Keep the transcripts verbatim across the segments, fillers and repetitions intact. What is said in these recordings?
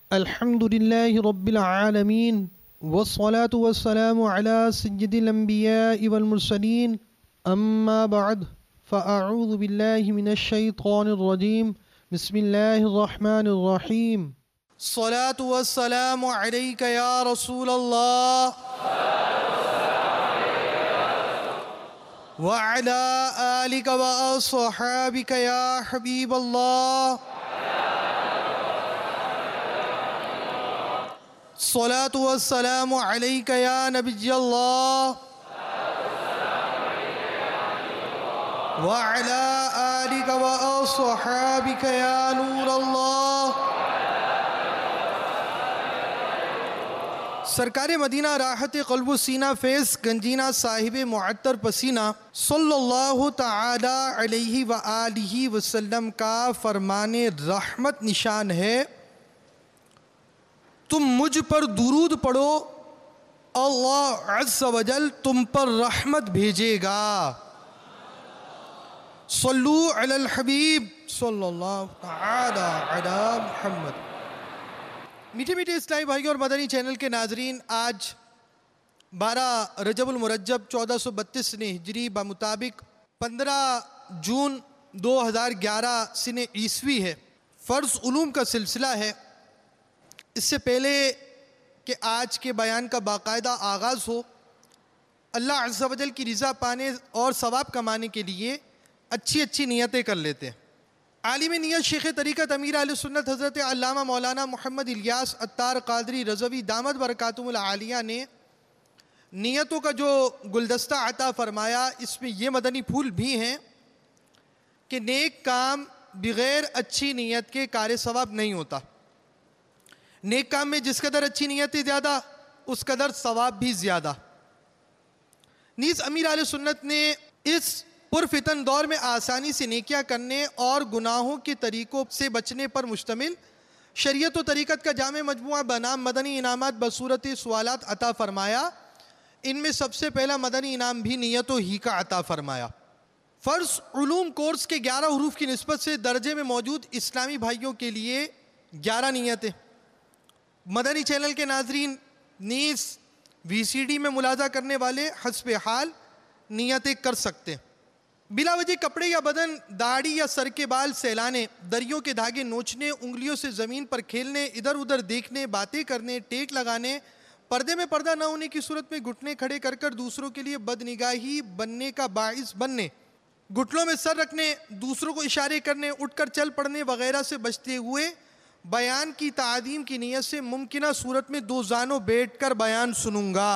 अल्हम्दुलिल्लाहि रब्बिल आलमीन वस्सलातु वस्सलामु अला सय्यिदिल अंबियाइ वल मुरसलीन अम्मा बअद फ़अऊज़ु बिल्लाहि मिनश शैतानिर रजीम बिस्मिल्लाहिर रहमानिर रहीम सलातु वस्सलामु अलैका या रसूलल्लाह व अला आलिका व अस्हाबिका या हबीबल्लाह सलातु वस्सलामु अलैका या नबिय्यल्लाह व अला आलिका व अस्हाबिका या नूरल्लाह। सरकार मदीना राहत क़ल्ब सीना फैज़ गंजीना साहिब मुअत्तर पसीना सल्लल्लाहु तआला अलैहि व आलिहि वसल्लम का फरमाने रहमत निशान है, तुम मुझ पर दुरूद पढ़ो, अल्लाह अज़्ज़ व जल तुम पर रहमत भेजेगा। सल्लू अलल हबीब सल्लल्लाहु तआला अला मुहम्मद। मीठे मीठे इस्लामी भाइयों और मदनी चैनल के नाजरीन, आज बारह रजबुल मुरज्जब चौदह सौ बत्तीस ने हिजरी बमुताबिक पंद्रह जून दो हज़ार ग्यारह सिने ईस्वी है। फ़र्ज़ उलूम का सिलसिला है। इससे पहले कि आज के बयान का बाकायदा आगाज़ हो, अल्लाह अज़्ज़ व जल की रज़ा पाने और सवाब कमाने के लिए अच्छी अच्छी नियतें कर लेते हैं। आलिम नियत शेख तरीक़त अमीर अहले सुन्नत हज़रत अल्लामा मौलाना मोहम्मद इलियास अत्तार क़ादरी रज़वी दामद बरकातुहुल आलिया ने नियतों का जो गुलदस्ता अता फ़रमाया, इसमें ये मदनी फूल भी हैं कि नेक काम बग़ैर अच्छी नियत के कार सवाब नहीं होता। नेक काम में जिस कदर अच्छी नियतें ज़्यादा, उस कदर सवाब भी ज़्यादा। नीज़ अमीर अहले सुन्नत ने इस पुरफितन दौर में आसानी से नेकियां करने और गुनाहों के तरीक़ों से बचने पर मुश्तमिल शरीयत व तरीक़त का जामे मजमुआ बनाम मदनी इनामात बसूरत सवालात अता फ़रमाया। इनमें सबसे पहला मदनी इनाम भी नियत ही का अता फ़रमाया। फ़र्ज़ उलूम कोर्स के ग्यारह हरूफ की निस्बत से दर्जे में मौजूद इस्लामी भाइयों के लिए ग्यारह नियतें। मदनी चैनल के नाजरीन नीस वी सी डी में मुलाजा करने वाले हस्ब हाल नियतें कर सकते हैं। बिला वजह कपड़े या बदन, दाढ़ी या सर के बाल सहलाने, दरियों के धागे नोचने, उंगलियों से ज़मीन पर खेलने, इधर उधर देखने, बातें करने, टेक लगाने, पर्दे में पर्दा न होने की सूरत में घुटने खड़े कर कर दूसरों के लिए बदनिगाही बनने का बाइस बनने, घुटनों में सर रखने, दूसरों को इशारे करने, उठकर चल पड़ने वगैरह से बचते हुए बयान की तादीम की नीयत से मुमकिना सूरत में दो जानों बैठ कर बयान सुनूंगा।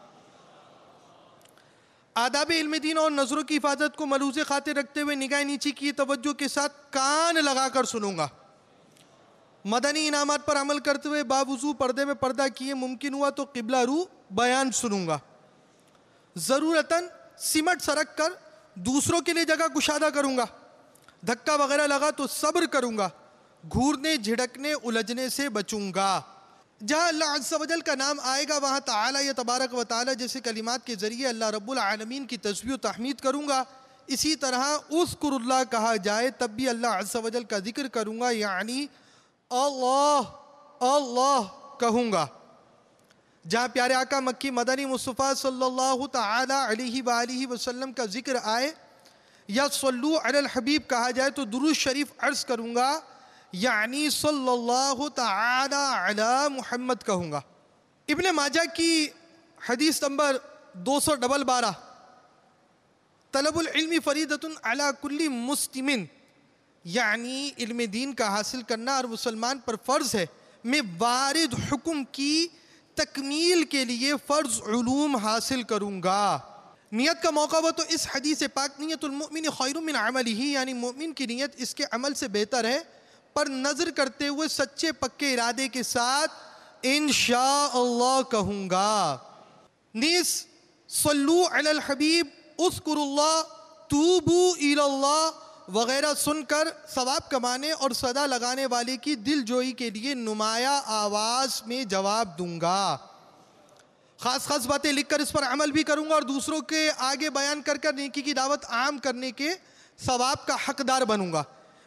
आदाब इल्म दीन और नज़रों की हिफाजत को मलूज़ खातिर रखते हुए निगाह नीची की तवज्जो के साथ कान लगाकर सुनूंगा। मदनी इनामात पर अमल करते हुए बावजूद पर्दे में पर्दा किए मुमकिन हुआ तो क़िबला रू बयान सुनूंगा। ज़रूरतन सिमट सरक कर दूसरों के लिए जगह कुशादा करूंगा। धक्का वगैरह लगा तो सब्र करूंगा। घूरने झिड़कने उलझने से बचूंगा। जहाँ अल्लाह अज़्ज़ व जल का नाम आएगा वहाँ ताला या तबारक व ताला जैसे कलिमात के ज़रिए अल्लाह रब्बुल आलमीन की तस्बीह व तहमीद करूँगा। इसी तरह उज़्कुरुल्लाह कहा जाए तब भी अल्लाह अज़्ज़ व जल का ज़िक्र करूँगा, यानी अल्लाह अल्लाह कहूँगा। जहाँ प्यारे आका मक्की मदनी मुस्तफ़ा सल्लल्लाहु तआला अलैहि व आलिहि वसल्लम का ज़िक्र आए या सल्लू अलल हबीब कहा जाए तो दुरूद शरीफ अर्ज़ करूँगा, यानी सल्लल्लाहु तआला अला मुहम्मद कहूँगा। इब्ने माजा की हदीस नंबर दो सौ डबल बारह, तलबुल इल्मी फरीदतुन अला कुल्ली मुस्लिमिन, यानी इल्म दीन का हासिल करना और मुसलमान पर फ़र्ज़ है। मैं वारिद हुक्म की तकमील के लिए फ़र्ज़ उलूम हासिल करूँगा। नियत का मौका हो तो इस हदीस पाक नियतुल मुमिन खैरुम मिन अमलिही, यानी मोमिन की नियत इसके अमल से बेहतर है, पर नज़र करते हुए सच्चे पक्के इरादे के साथ इंशाअल्लाह कहूँगा। नीस सल्लू अलल हबीब उज़्कुरुल्लाह तूबू इलल्लाह वगैरह सुनकर सवाब कमाने और सदा लगाने वाले की दिल जोई के लिए नुमाया आवाज़ में जवाब दूंगा। ख़ास ख़ास बातें लिखकर इस पर अमल भी करूँगा और दूसरों के आगे बयान कर कर नेकी की दावत आम करने के सवाब का हकदार बनूँगा।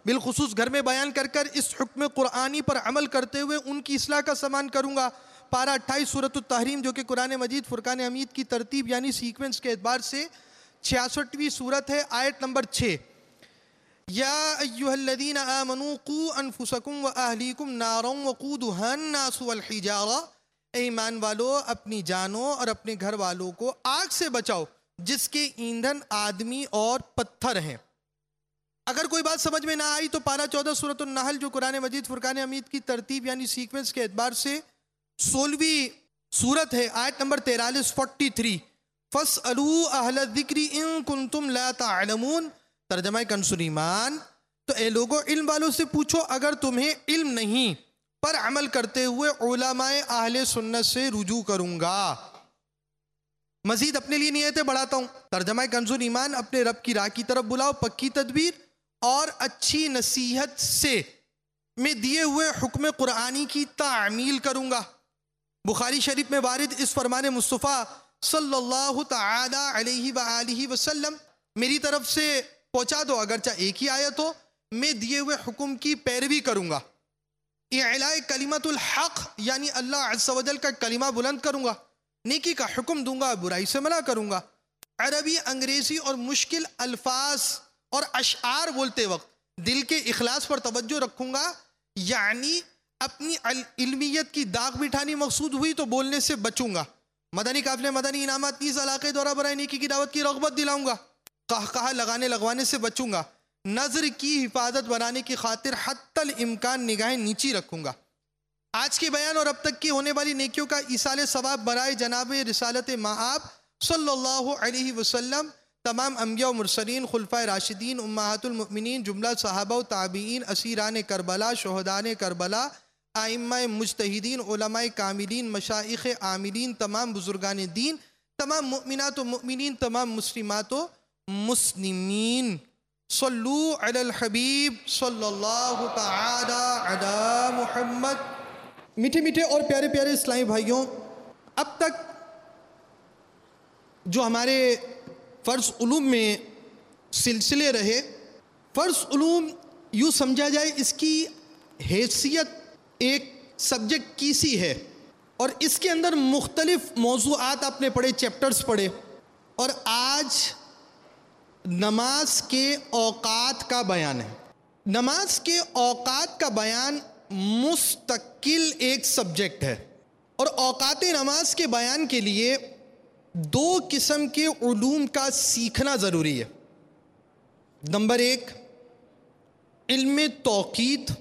बिलखुसूस घर में बयान कर कर इस हुक्म कुरानी पर अमल करते हुए उनकी इस्लाह का सामान करूँगा। पारा अट्ठाईस सूरत तहरीम जो कि कुरान मजीद फुरकान हमीद की तरतीब यानी सीक्वेंस के एतबार से छियासठवीं सूरत है, आयत नंबर छः। या अय्युहल्लज़ीना आमनू कू अनफुसकुम व अहलीकुम नारन वक़ूदुहा अन्नासु वल हिजारा, ईमान वालों अपनी जानों और अपने घर वालों को आग से बचाओ जिसके ईंधन आदमी और पत्थर हैं। अगर कोई बात समझ में ना आई तो पारा चौदह सूरत नहल जो कुरान मजीद फुरकान हमीद की तरतीब यानी सीक्वेंस के एतबार से सोलहवीं सूरत है, आयत नंबर तैंतालीस फोर्टी थ्री। फस्अलू अहल ज़िक्री इन कुंतुम ला तालमून, तर्जमा कंसुल ईमान, तो ए लोगों इल्म वालों से पूछो अगर तुम्हें इल्म नहीं, पर अमल करते हुए उलमाए अहले सुन्नत से रुजू करूंगा। मजीद अपने लिए नियतें बढ़ाता हूँ। तर्जमा कंसुल ईमान, अपने रब की राह की तरफ बुलाओ पक्की तदबीर और अच्छी नसीहत से मैं दिए हुए हुक्म कुरानी की तामील करूंगा। बुखारी शरीफ में वारिद इस फरमान मुस्तफ़ा सल्लल्लाहु तआला अलैहि व आलिहि वसल्लम, मेरी तरफ से पहुंचा दो अगरचा एक ही आयत हो, मैं दिए हुए हुक्म की पैरवी करूंगा। इलाए कलिमतुल हक यानी अल्लाह अज़्ज़ व जल का कलिमा बुलंद करूंगा, नेकी का हुक्म दूंगा, बुराई से मना करूंगा। अरबी, अंग्रेजी और मुश्किल अल्फाज और अशआर बोलते वक्त दिल के इखलास पर तवज्जो रखूंगा, यानी अपनी इल्मियत की दाग बिठानी मकसूद हुई तो बोलने से बचूंगा। मदनी काफिले मदनी इनामात नीज़ इलाके द्वारा बराए नेकी की दावत की रग़बत दिलाऊंगा। कह कहा लगाने लगवाने से बचूंगा। नज़र की हिफाजत बनाने की खातिर हत्तल इम्कान निगाहें नीची रखूंगा। आज के बयान और अब तक की होने वाली नेकियों का ईसाले सवाब बराए जनाब रिसालत माआब सल्लल्लाहु अलैहि वसल्लम, तमाम अंबिया और मुरसलीन, खुलफाए राशिदीन, उम्महातुल मुमिनीन, जुमला सहाबा व ताबीईन, असीरान करबला, शोहदान करबला, आइम्माए मुज्तहिदीन, उलमाए कामिलीन, मशाइख़ आमिलीन, तमाम बुजुर्गान दीन, तमाम मुमिनात व मुमिनीन, तमाम मुस्लिमात व मुस्लिमीन, सल्लू अलल हबीब सल्लल्लाहु तआला अला मुहम्मद। मीठे मीठे और प्यारे प्यारे इस्लामी भाइयों, अब तक जो हमारे फ़र्ज़ उलूम में सिलसिले रहे, फ़र्ज़ उलूम यूँ समझा जाए इसकी हैसियत एक सब्जेक्ट की सी है और इसके अंदर मुख्तलिफ़ मौज़ूआत आपने पढ़े, चैप्टर्स पढ़े, और आज नमाज के औक़ात का बयान है। नमाज के औक़ात का बयान मुस्तकिल एक सब्जेक्ट है और औक़ात नमाज के बयान के लिए दो किस्म के उलूम का सीखना ज़रूरी है। नंबर एक, इल्म तौक़ीत।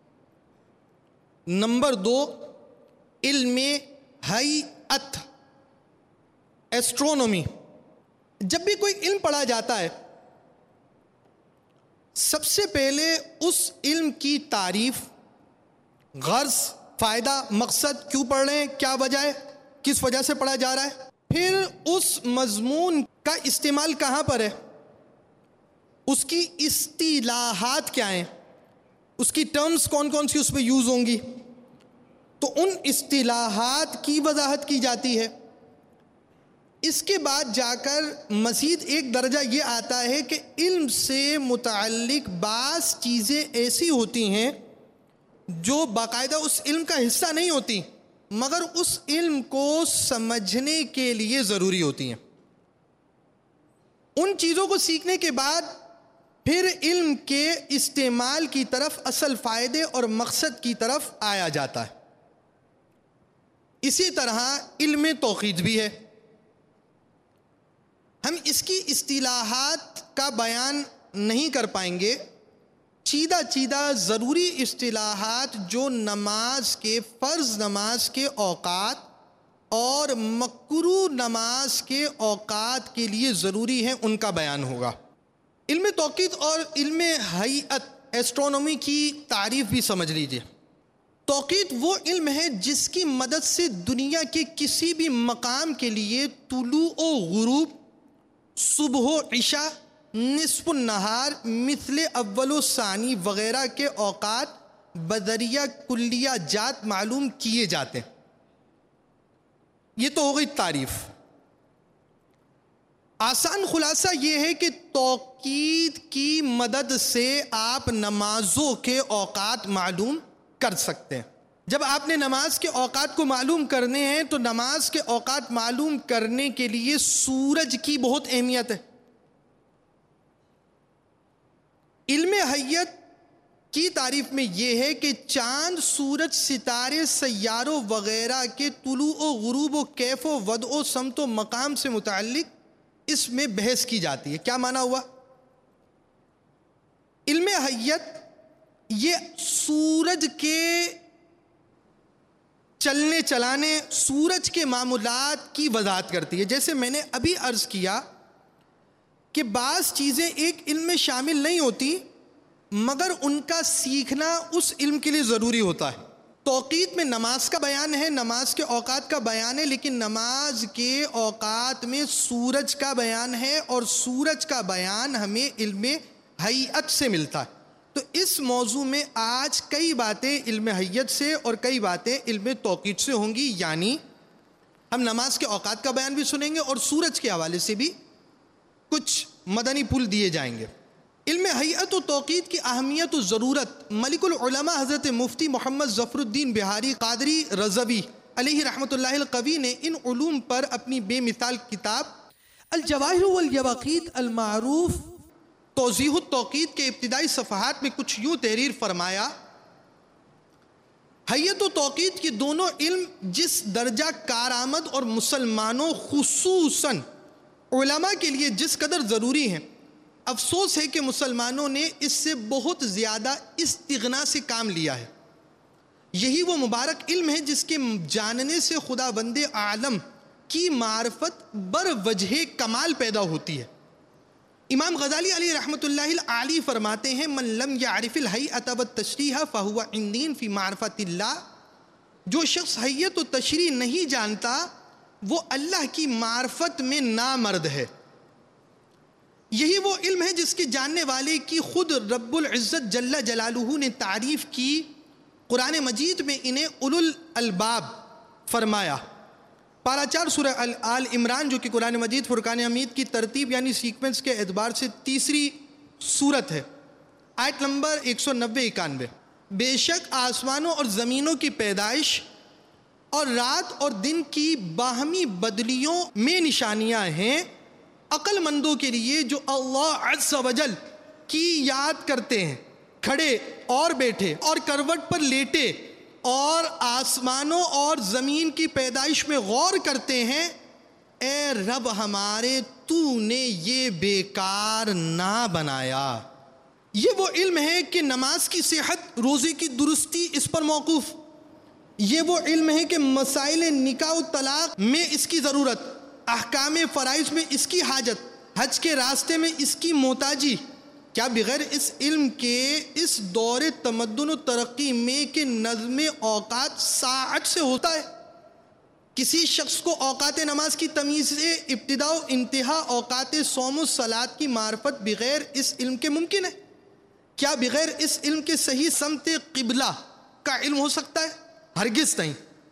नंबर दो, इल्म हैअत, एस्ट्रोनॉमी। जब भी कोई इल्म पढ़ा जाता है, सबसे पहले उस इल्म की तारीफ, गर्ज, फ़ायदा, मकसद, क्यों पढ़ रहे हैं, क्या वजह है, किस वजह से पढ़ा जा रहा है, फिर उस मज़मून का इस्तेमाल कहाँ पर है, उसकी इस्तिलाहात क्या हैं, उसकी टर्म्स कौन कौन सी उसमें यूज़ होंगी, तो उन इस्तिलाहात की वजाहत की जाती है। इसके बाद जाकर मज़ीद एक दर्जा ये आता है कि इल्म से मुताल्लिक़ बाज़ चीज़ें ऐसी होती हैं जो बाकायदा उस इल्म का हिस्सा नहीं होती, मगर उस इल्म को समझने के लिए ज़रूरी होती हैं। उन चीज़ों को सीखने के बाद फिर इल्म के इस्तेमाल की तरफ, असल फ़ायदे और मकसद की तरफ आया जाता है। इसी तरह इल्म तौक़ीद भी है। हम इसकी इस्तिलाहात का बयान नहीं कर पाएंगे, चीदा चीदा ज़रूरी इस्तिलाहात जो नमाज के, फ़र्ज़ नमाज के औक़ात और मकरूह नमाज के औक़ात के लिए ज़रूरी है, उनका बयान होगा। इल्म तौक़ीद और इल्म हैअत, एस्ट्रोनॉमी की तारीफ़ भी समझ लीजिए। तौक़ीद वो इल्म है जिसकी मदद से दुनिया के किसी भी मकाम के लिए तुलू ओ गुरूब, सुबह इशा, निस्फ़ुन नहार, मिस्ले अव्वलो सानी वग़ैरह के औक़ात बदरिया कुल्लिया जात मालूम किए जाते हैं। ये तो हो गई तारीफ़। आसान खुलासा ये है कि तौकीद की मदद से आप नमाजों के औकात मालूम कर सकते हैं। जब आपने नमाज के औकात को मालूम करने हैं तो नमाज के औकात मालूम करने के लिए सूरज की बहुत अहमियत है। इल्म हय्यत की तारीफ में यह है कि चांद, सूरज, सितारे, सैयारों वगैरह के तुलू व गुरूब व कैफ व वद व समत व मकाम से मुताल्लिक इसमें बहस की जाती है। क्या माना हुआ? इल्म हय्यत ये सूरज के चलने चलाने, सूरज के मामूलात की वजाहत करती है। जैसे मैंने अभी अर्ज किया कि बाज़ चीज़ें एक इल्म में शामिल नहीं होती मगर उनका सीखना उस इल्म के लिए ज़रूरी होता है। तौक़ीत में नमाज का बयान है, नमाज के औकात का बयान है, लेकिन नमाज के औकात में सूरज का बयान है और सूरज का बयान हमें इल्म हय्यत से मिलता है। तो इस मौजू में आज कई बातें इल्म हय्यत से और कई बातें इल्म तौक़ीत से होंगी, यानी हम नमाज के औकात का बयान भी सुनेंगे और सूरज के हवाले से भी कुछ मदनी पुल दिए जाएंगे। इल्म हय्यत और तौक़ीत की अहमियत और ज़रूरत मलिकुल उलमा हज़रत मुफ्ती मोहम्मद ज़फ़रुद्दीन बिहारी क़ादरी रज़वी अलैहि रहमतुल्लाहिल क़वी ने इन उलूम पर अपनी बेमिसाल किताब अल जवाहिर वल यवाक़ीत अल मारूफ़ तौज़ीहुत तौक़ीत के इब्तिदाई सफ़हात में कुछ यूँ तहरीर फरमाया, हय्यत और तौक़ीत की दोनों इल्म जिस दर्जा कारआमद और मुसलमानों खुसूसन उलमा के लिए जिस कदर ज़रूरी हैं, अफसोस है कि मुसलमानों ने इससे बहुत ज़्यादा इस्तिग़ना से काम लिया है। यही वो मुबारक इल्म है जिसके जानने से खुदा बंदे आलम की मार्फत बर वजह कमाल पैदा होती है। इमाम गज़ाली अलैहि रहमतुल्लाहिल आली फरमाते हैं, मन लम यारिफिल हय्यत व तशरीह फहुवा इंदीन फी मारफतिल्लाह, जो शख्स हय्यत व तशरीह नहीं जानता वो अल्लाह की मार्फत में नामर्द है। यही वो इल्म है जिसके जानने वाले की खुद रब्बुल इज़्ज़त जल्ला जलालुहू ने तारीफ़ की। कुरान मजीद में इन्हें उलुल अलबाब फरमाया। पारा चार सूरह अल आल इमरान, जो कि कुरान मजीद फुरकान हमीद की तरतीब यानी सीक्वेंस के एतबार से तीसरी सूरत है, आयत नंबर एक सौ नब्बे इक्यानवे, बेशक आसमानों और ज़मीनों की पैदाइश और रात और दिन की बाहमी बदलियों में निशानियाँ हैं अक्लमंदों के लिए जो अल्लाह अज़्ज़ वजल की याद करते हैं, खड़े और बैठे और करवट पर लेटे और आसमानों और ज़मीन की पैदाइश में गौर करते हैं। ए रब हमारे, तूने ये बेकार ना बनाया। ये वो इल्म है कि नमाज की सेहत, रोज़े की दुरुस्ती इस पर मौकूफ़। ये वो इल्म है कि मसाइल निकाह और तलाक में इसकी ज़रूरत, अहकाम फ़राइज़ में इसकी हाजत, हज के रास्ते में इसकी मोहताजी। क्या बग़ैर इस इल्म के इस दौरे तमद्दुन और तरक्की में कि नज़्म औकात साअत से होता है? किसी शख्स को औकात नमाज की तमीज़ से इब्तिदा और इंतहा औकात सौम और सलात की मार्फत बग़ैर इस इल्म के मुमकिन है? क्या बग़ैर इस इल्म के सही समत क़िबला का इल्म हो सकता है? हरगिज़ नहीं।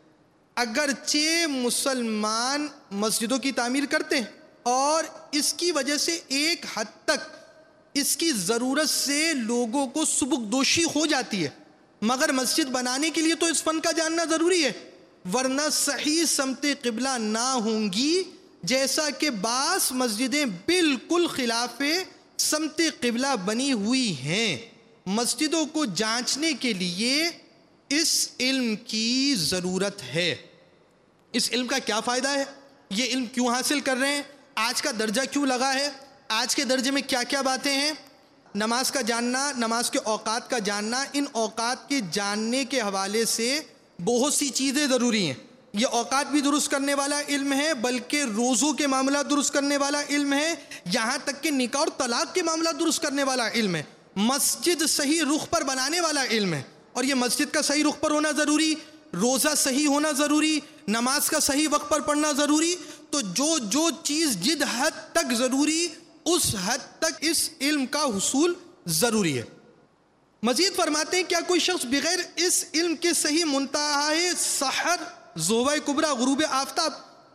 अगरचे मुसलमान मस्जिदों की तामीर करते हैं और इसकी वजह से एक हद तक इसकी ज़रूरत से लोगों को सुबुकदोशी हो जाती है, मगर मस्जिद बनाने के लिए तो इस फ़न का जानना ज़रूरी है, वरना सही समत क़िबला ना होंगी। जैसा कि बास मस्जिदें बिल्कुल खिलाफ़े समत क़िबला बनी हुई हैं। मस्जिदों को जांचने के लिए इस इल्म की ज़रूरत है। इस इल्म का क्या फ़ायदा है? ये इल्म क्यों हासिल कर रहे हैं? आज का दर्जा क्यों लगा है? आज के दर्जे में क्या क्या बातें हैं? नमाज का जानना, नमाज के औकात का जानना, इन औकात के जानने के हवाले से बहुत सी चीज़ें ज़रूरी हैं। ये औकात भी दुरुस्त करने वाला इल्म है, बल्कि रोज़ों के मामला दुरुस्त करने वाला इल्म है, यहाँ तक कि निकाह और तलाक़ के मामला दुरुस्त करने वाला इल्म है, मस्जिद सही रुख पर बनाने वाला इल्म है। और ये मस्जिद का सही रुख पर होना ज़रूरी, रोज़ा सही होना ज़रूरी, नमाज का सही वक्त पर पढ़ना ज़रूरी। तो जो जो चीज़ जिद हद तक ज़रूरी, उस हद तक इस इल्म का हुसूल ज़रूरी है। मज़ीद फरमाते हैं, क्या कोई शख्स बग़ैर इस इल्म के सही मुंतहा सहर, ज़ोवा कुबरा, गुरूब आफ्ताब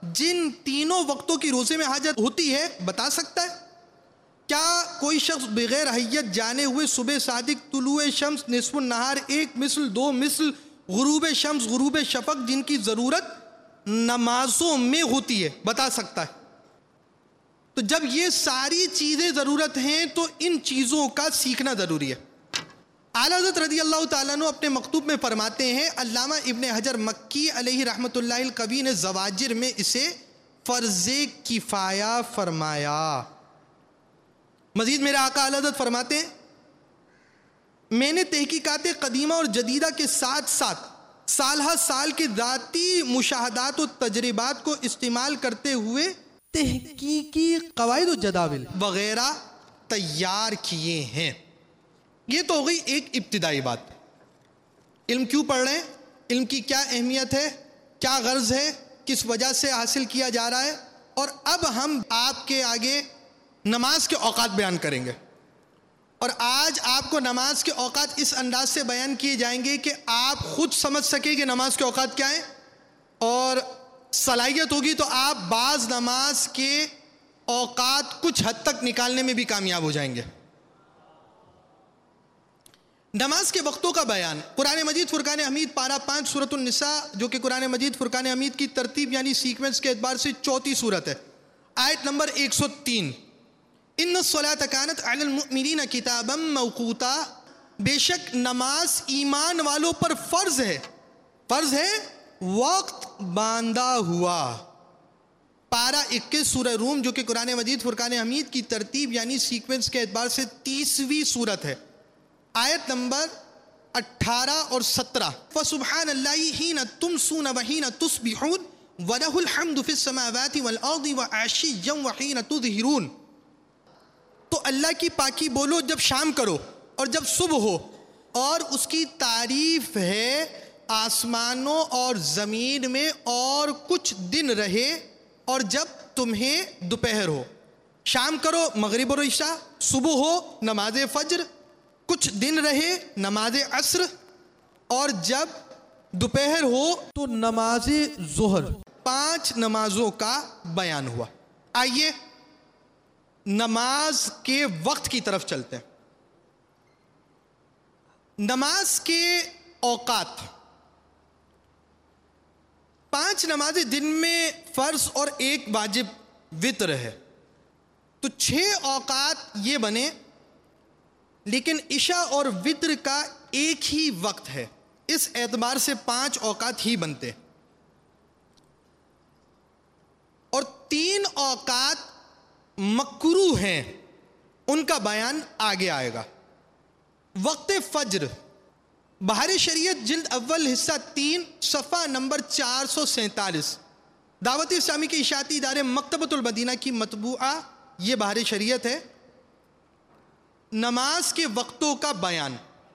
जिन तीनों वक्तों की रोजे में हाजत होती है बता सकता है? क्या कोई शख्स बगैर हैयत जाने हुए सुबह सादिक, तुलुए शम्स, निस्फुन नहार, एक मिसल, दो मिसल, गुरूब शम्स, गुरूब शफक, जिनकी ज़रूरत नमाजों में होती है, बता सकता है? तो जब ये सारी चीज़ें ज़रूरत हैं तो इन चीज़ों का सीखना ज़रूरी है। आला हज़रत रज़ी अल्लाह ताला अन्हु अपने मकतूब में फरमाते हैं, अल्लामा इब्न हजर मक्की अलैहि रहमतुल्लाहिल कवी ने ज़वाजिर में इसे फ़र्ज़े किफ़ाया फरमाया। मज़ीद मेरे आका आला हज़रत फरमाते हैं, मैंने तहकीकात कदीमा और जदीदा के साथ साथ साल हर साल के ज़ाती मुशाहदात और तजर्बात को इस्तेमाल करते हुए तहकीकी कवायद और जदाविल वगैरह तैयार किए हैं। ये तो हो गई एक इब्तिदाई बात। इल्म क्यों पढ़ रहे हैं, इल्म की क्या अहमियत है, क्या गर्ज है, किस वजह से हासिल किया जा रहा है। और अब हम आपके आगे नमाज के औकात बयान करेंगे। और आज आपको नमाज के औकात इस अंदाज से बयान किए जाएंगे कि आप खुद समझ सके कि नमाज के औकात क्या है, और सलाहियत होगी तो आप बाज नमाज के औकात कुछ हद तक निकालने में भी कामयाब हो जाएंगे। नमाज के वक्तों का बयान कुरान मजीद फुरकान हमीद पारा पाँच सूरत निसा, जो कि कुरान मजीद फुरकान हमीद की तरतीब यानी सीक्वेंस के एतबार से चौथी सूरत है, आयत नंबर एक सौ तीन, इन्न सलात कानत अलल मुमिनीन किताबम मौकूता, बेशक नमाज ईमान वालों पर फर्ज है, फर्ज है वक्त बांधा हुआ। पारा इक्कीस सूरह रूम, जो कि कुरान मजीद फुरकान हमीद की तरतीब यानी सीक्वेंस के एतबार से तीसवीं सूरत है, आयत नंबर अठारह और सत्रह, फसुब्हानल्लाहि हीन तुमसून व हीन तुस्बिहून व लहुल हम्दु फिस समावाति वल अर्दि व अशिय्यन व हीन तुज़हिरून। तो अल्लाह की पाकी बोलो जब शाम करो और जब सुबह हो, और उसकी तारीफ है आसमानों और ज़मीन में और कुछ दिन रहे, और जब तुम्हें दोपहर हो। शाम करो मगरिब और इशा, सुबह हो नमाज फज्र, कुछ दिन रहे नमाज असर, और जब दोपहर हो तो नमाज ज़ोहर। पांच नमाजों का बयान हुआ। आइए नमाज के वक्त की तरफ चलते हैं। नमाज के औकात, पांच नमाजें दिन में फर्ज और एक वाजिब वित्र है, तो छह औकात ये बने, लेकिन इशा और वित्र का एक ही वक्त है, इस एतबार से पांच औकात ही बनते। और तीन औकात मकरू हैं, उनका बयान आगे आएगा। वक्त फज्र, बहार शरीयत जिल्द अव्वल हिस्सा तीन सफ़ा नंबर चार सौ सैंतालीस, दावत इस्लामी के इशाती इदारे मकतबतुल मदीना की मतबूआ ये बहार शरीयत है। नमाज के वक्तों का बयान,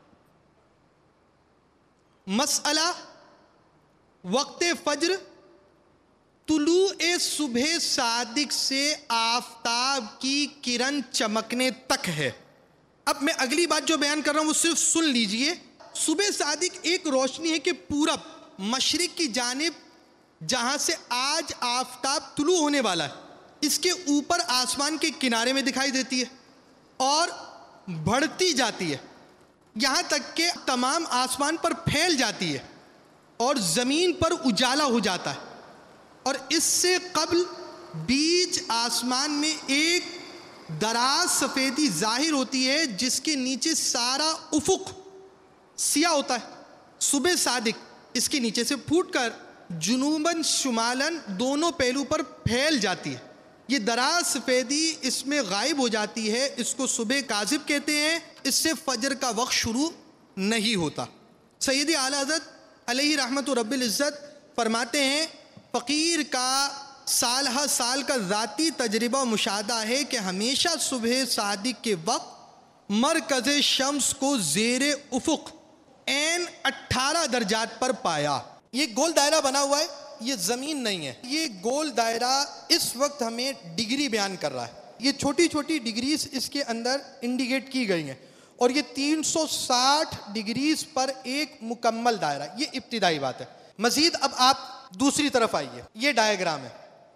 मसअला वक्त फज्र तुलू सुबह सादिक से आफताब की किरण चमकने तक है। अब मैं अगली बात जो बयान कर रहा हूं वो सिर्फ सुन लीजिए। सुबह सादिक एक रोशनी है कि पूरब मशरिक की जानिब, जहां से आज आफताब तुलू होने वाला है, इसके ऊपर आसमान के किनारे में दिखाई देती है और बढ़ती जाती है, यहां तक कि तमाम आसमान पर फैल जाती है और ज़मीन पर उजाला हो जाता है। और इससे कबल बीच आसमान में एक दराज सफ़ेदी जाहिर होती है, जिसके नीचे सारा उफुक सिया होता है। सुबह सादिक इसके नीचे से फूटकर जुनूबन शुमालन दोनों पहलू पर फैल जाती है। ये दराज सफ़ेदी इसमें गायब हो जाती है, इसको सुबह काज़िब कहते हैं। इससे फजर का वक्त शुरू नहीं होता। सैयदी आला हज़रत अलैहि रहमतु रब्बिल इज़्ज़त फरमाते हैं, फ़कीर का साल हर साल का ज़ाती तजर्बा मुशाहदा है कि हमेशा सुबह सादिक के वक्त मरकज़ शम्स को ज़ेरे उफ़ुक़ एन अट्ठारह दर्जात पर पाया। ये गोल दायरा बना हुआ है, ये ज़मीन नहीं है। ये गोल दायरा इस वक्त हमें डिग्री बयान कर रहा है। ये छोटी छोटी डिग्रीज इसके अंदर इंडिकेट की गई हैं और ये तीन सौ साठ डिग्रीज पर एक मुकम्मल दायरा। ये इब्तिदाई बात है। मज़ीद अब आप दूसरी तरफ आइए, ये डायग्राम है।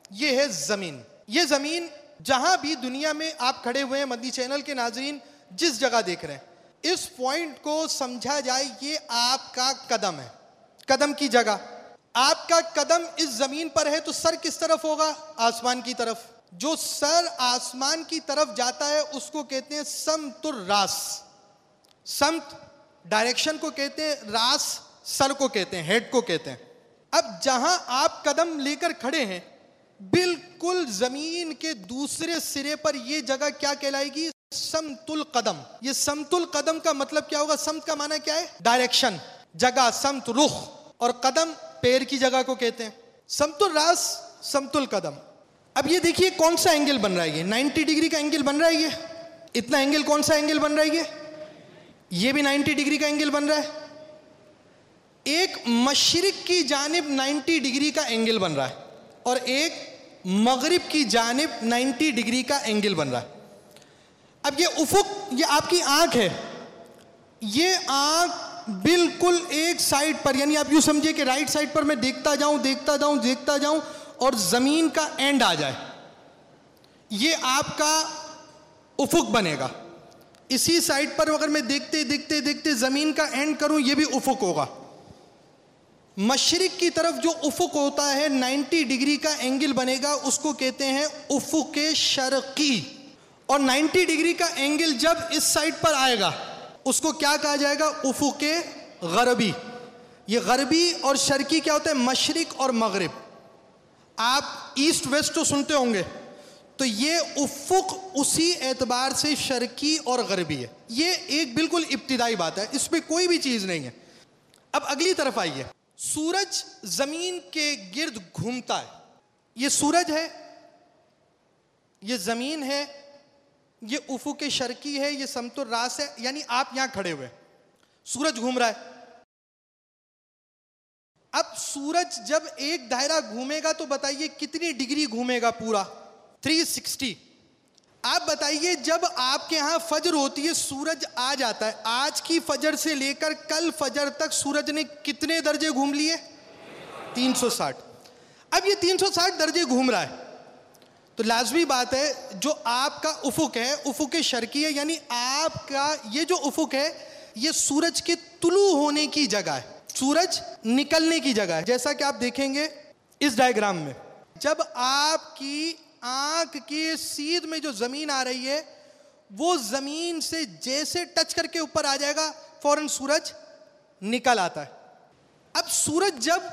ये है जमीन। ये जमीन जहां भी दुनिया में आप खड़े हुए हैं, मदनी चैनल के नाजरीन जिस जगह देख रहे हैं, इस पॉइंट को समझा जाए ये आपका कदम है, कदम की जगह। आपका कदम इस जमीन पर है तो सर किस तरफ होगा? आसमान की तरफ। जो सर आसमान की तरफ जाता है उसको कहते हैं समतुर रास। समत डायरेक्शन को कहते हैं, रास सर को कहते हैं, हेड को कहते हैं। अब जहां आप कदम लेकर खड़े हैं, बिल्कुल जमीन के दूसरे सिरे पर यह जगह क्या कहलाएगी? समतुल कदम। ये समतुल कदम का मतलब क्या होगा? समत का माना क्या है? डायरेक्शन, जगह, समत रुख, और कदम पैर की जगह को कहते हैं। समतुल रास, समतुल कदम। अब ये देखिए कौन सा एंगल बन रहा है? ये नब्बे डिग्री का एंगल बन रहा है। ये इतना एंगल कौन सा एंगल बन रहा है? ये ये भी नब्बे डिग्री का एंगल बन रहा है। एक मशरिक की जानिब नब्बे डिग्री का एंगल बन रहा है और एक मगरिब की जानिब नब्बे डिग्री का एंगल बन रहा है। अब ये उफुक, ये आपकी आंख है, ये आंख बिल्कुल एक साइड पर, यानी आप यूं समझिए कि राइट साइड पर मैं देखता जाऊं देखता जाऊं देखता जाऊं और जमीन का एंड आ जाए, ये आपका उफुक बनेगा। इसी साइड पर अगर मैं देखते देखते देखते जमीन का एंड करूं, ये भी उफुक होगा। मशरिक की तरफ जो उफुक होता है नब्बे डिग्री का एंगल बनेगा, उसको कहते हैं उफुक शर्की। और नब्बे डिग्री का एंगल जब इस साइड पर आएगा उसको क्या कहा जाएगा? उफुक गरबी। ये गरबी और शर्की क्या होता है? मशरिक और मगरिब। आप ईस्ट वेस्ट तो सुनते होंगे, तो ये उफुक उसी एतबार से शर्की और गरबी है। ये एक बिल्कुल इब्तिदाई बात है, इसमें कोई भी चीज नहीं है। अब अगली तरफ आइए। सूरज जमीन के गिर्द घूमता है। ये सूरज है, ये जमीन है, ये उफुक शर्की है, ये समतुल रास है। यानी आप यहां खड़े हुए, सूरज घूम रहा है। अब सूरज जब एक दायरा घूमेगा तो बताइए कितनी डिग्री घूमेगा? पूरा तीन सौ साठ। आप बताइए जब आपके यहां फजर होती है, सूरज आ जाता है, आज की फजर से लेकर कल फजर तक सूरज ने कितने दर्जे घूम लिए? तीन सौ साठ। अब ये तीन सौ साठ दर्जे घूम रहा है तो लाजमी बात है जो आपका उफुक है, उफुक शर्की है, यानी आपका ये जो उफुक है ये सूरज के तुलू होने की जगह है, सूरज निकलने की जगह है। जैसा कि आप देखेंगे इस डायग्राम में, जब आपकी आंख के सीध में जो जमीन आ रही है, वो जमीन से जैसे टच करके ऊपर आ जाएगा, फौरन सूरज निकल आता है। अब सूरज जब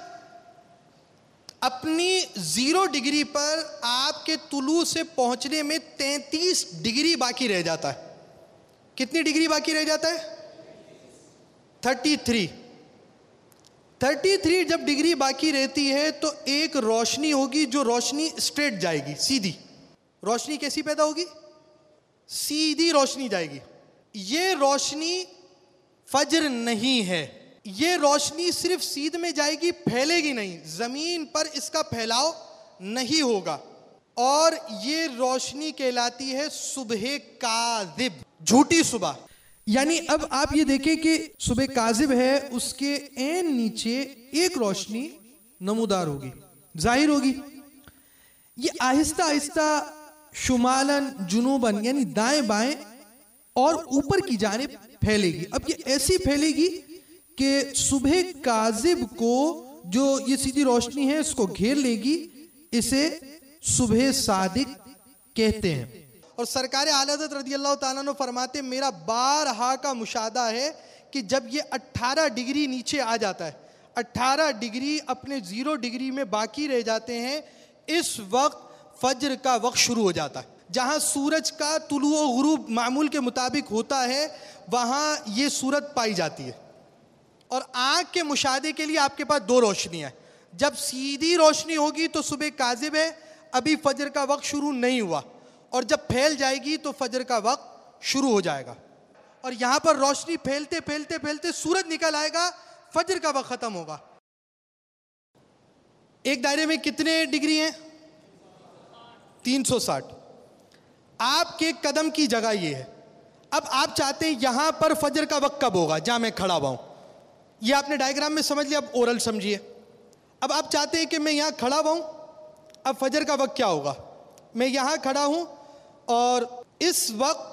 अपनी जीरो डिग्री पर आपके तुलू से पहुंचने में तैंतीस डिग्री बाकी रह जाता है। कितनी डिग्री बाकी रह जाता है? तैंतीस। तैंतीस जब डिग्री बाकी रहती है तो एक रोशनी होगी जो रोशनी स्ट्रेट जाएगी, सीधी। रोशनी कैसी पैदा होगी? सीधी रोशनी जाएगी। ये रोशनी फजर नहीं है, ये रोशनी सिर्फ सीध में जाएगी, फैलेगी नहीं, जमीन पर इसका फैलाव नहीं होगा, और ये रोशनी कहलाती है सुबह काज़िब, झूठी सुबह। यानी अब आप ये देखें कि सुबह काज़िब है, उसके एन नीचे एक रोशनी नमूदार होगी, जाहिर होगी। ये आहिस्ता आहिस्ता शुमालन जुनूबन, यानी दाएं बाएं और ऊपर की जानिब फैलेगी। अब ये ऐसी फैलेगी कि सुबह काज़िब को जो ये सीधी रोशनी है इसको घेर लेगी, इसे सुबह सादिक कहते हैं। और सरकार आला हज़रत रज़ी अल्लाह ताला अन्हु फरमाते, मेरा बारहा का मुशादा है कि जब ये अट्ठारह डिग्री नीचे आ जाता है, अट्ठारह डिग्री अपने जीरो डिग्री में बाकी रह जाते हैं, इस वक्त फज्र का वक्त शुरू हो जाता है। जहां सूरज का तुलू व गुरूब मामूल के मुताबिक होता है, वहां ये सूरत पाई जाती है। और आंख के मुशादे के लिए आपके पास दो रोशनियां हैं। जब सीधी रोशनी होगी तो सुबह काज़िब है, अभी फजर का वक्त शुरू नहीं हुआ, और जब फैल जाएगी तो फजर का वक्त शुरू हो जाएगा। और यहां पर रोशनी फैलते फैलते फैलते सूरज निकल आएगा, फजर का वक्त खत्म होगा। एक दायरे में कितने डिग्री हैं? तीन सौ साठ। आपके कदम की जगह ये है। अब आप चाहते हैं यहां पर फजर का वक्त कब होगा, जहां मैं खड़ा हुआ हूं, ये आपने डायग्राम में समझ लिया, अब ओरल समझिए। अब आप चाहते हैं कि मैं यहां खड़ा हुआ हूं, अब फजर का वक्त क्या होगा? मैं यहां खड़ा हूं और इस वक्त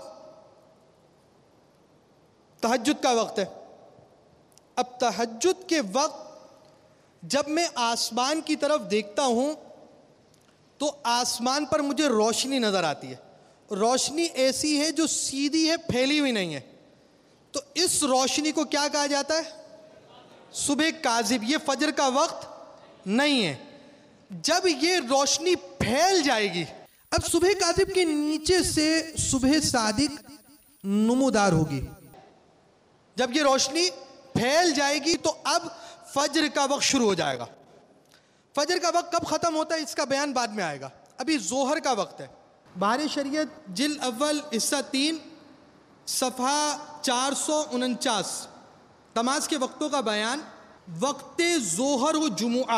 तहज्जुद का वक्त है। अब तहज्जुद के वक्त जब मैं आसमान की तरफ देखता हूं तो आसमान पर मुझे रोशनी नजर आती है। रोशनी ऐसी है जो सीधी है, फैली हुई नहीं है। तो इस रोशनी को क्या कहा जाता है? सुबह काजिब। ये फजर का वक्त नहीं है। जब ये रोशनी फैल जाएगी, अब सुबह काजिब के नीचे से सुबह सादिक नुमुदार होगी। जब ये रोशनी फैल जाएगी तो अब फजर का वक्त शुरू हो जाएगा। फजर का वक्त कब खत्म होता है इसका बयान बाद में आएगा। अभी जोहर का वक्त है। बाहर शरीयत जिल्द अव्वल हिस्सा तीन सफ़ा चार सौ उनचास, नमाज के वक्तों का बयान। वक्त जोहर व जुमुआ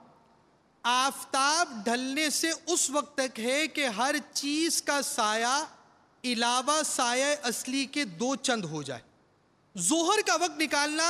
आफताब ढलने से उस वक्त तक है कि हर चीज का साया इलावा साया असली के दो चंद हो जाए। जोहर का वक्त निकालना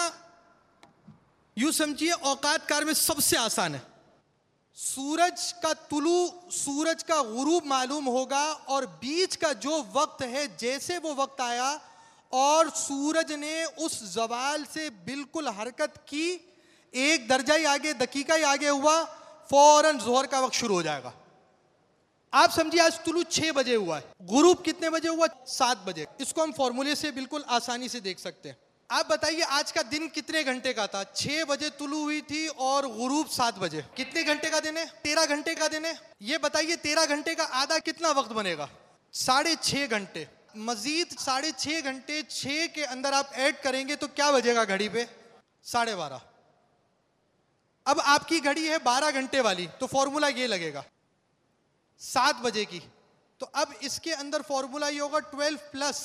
यूं समझिए औकात कार में सबसे आसान है। सूरज का तुलू, सूरज का गुरूब मालूम होगा और बीच का जो वक्त है, जैसे वो वक्त आया और सूरज ने उस जवाल से बिल्कुल हरकत की, एक दर्जा ही आगे, दकीका ही आगे हुआ, फौरन जोहर का वक्त शुरू हो जाएगा। आप समझिए आज तुलू छह बजे हुआ है, गुरूब कितने बजे हुआ? सात बजे। इसको हम फॉर्मूले से बिल्कुल आसानी से देख सकते हैं। आप बताइए आज का दिन कितने घंटे का था? छह बजे तुलू हुई थी और गुरूब सात बजे। कितने घंटे का दिन है? तेरह घंटे का दिन है। ये बताइए तेरह घंटे का आधा कितना वक्त बनेगा? साढ़े छह घंटे। मजीद साढ़े छह घंटे छह के अंदर आप ऐड करेंगे तो क्या बजेगा घड़ी पे? साढ़े बारह। अब आपकी घड़ी है बारह घंटे वाली, तो फॉर्मूला ये लगेगा सात बजे की। तो अब इसके अंदर फॉर्मूला ये होगा ट्वेल्व प्लस।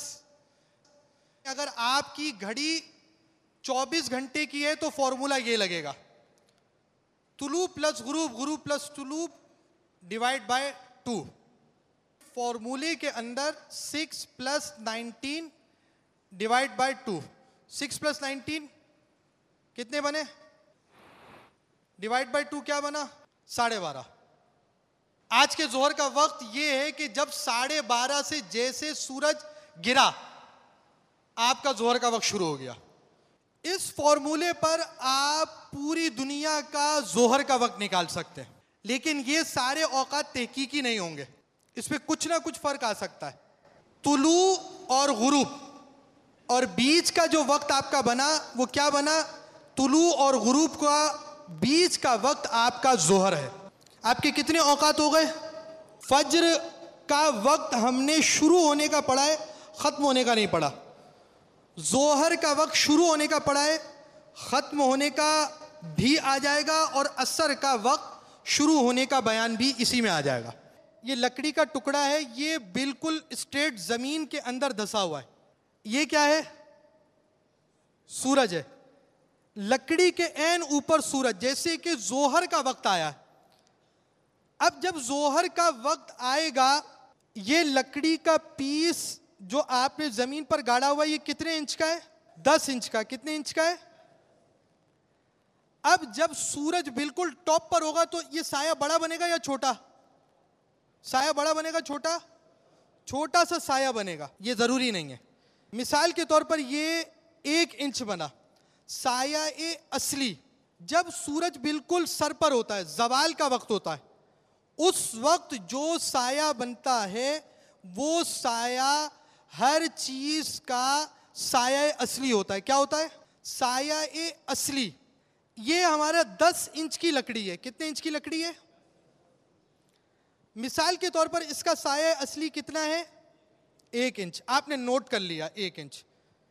अगर आपकी घड़ी चौबीस घंटे की है तो फॉर्मूला ये लगेगा तुलू प्लस गुरूब, गुरूब प्लस तुलू डिवाइड बाय टू। फॉर्मूले के अंदर six plus nineteen divide by two. Six plus nineteen कितने बने? डिवाइड बाय टू क्या बना? साढ़े बारह। आज के जोहर का वक्त यह है कि जब साढ़े बारह से जैसे सूरज गिरा, आपका जोहर का वक्त शुरू हो गया। इस फॉर्मूले पर आप पूरी दुनिया का जोहर का वक्त निकाल सकते हैं, लेकिन ये सारे औकात तहकीकी नहीं होंगे। इसमें कुछ ना कुछ फर्क आ सकता है। तुलू और गुरूब और बीच का जो वक्त आपका बना वो क्या बना? तुलू और गुरूब का बीच का वक्त आपका जोहर है। आपके कितने औकात हो गए? फज्र का वक्त हमने शुरू होने का पढ़ा है, खत्म होने का नहीं पढ़ा। जोहर का वक्त शुरू होने का पढ़ा है, खत्म होने का भी आ जाएगा, और असर का वक्त शुरू होने का बयान भी इसी में आ जाएगा। ये लकड़ी का टुकड़ा है, ये बिल्कुल स्ट्रेट जमीन के अंदर धंसा हुआ है। ये क्या है? सूरज है। लकड़ी के ऐन ऊपर सूरज। जैसे कि जोहर का वक्त आया, अब जब जोहर का वक्त आएगा, ये लकड़ी का पीस जो आपने जमीन पर गाड़ा हुआ है, ये कितने इंच का है? दस इंच का। कितने इंच का है? अब जब सूरज बिल्कुल टॉप पर होगा तो ये साया बड़ा बनेगा या छोटा? साया बड़ा बनेगा, छोटा? छोटा सा साया बनेगा। ये जरूरी नहीं है। मिसाल के तौर पर ये एक इंच बना। साया ए असली जब सूरज बिल्कुल सर पर होता है, जवाल का वक्त होता है, उस वक्त जो साया बनता है वो साया हर चीज का साया असली होता है। क्या होता है? साया ए असली। ये हमारा दस इंच की लकड़ी है। कितने इंच की लकड़ी है? मिसाल के तौर पर इसका साया असली कितना है? एक इंच। आपने नोट कर लिया एक इंच।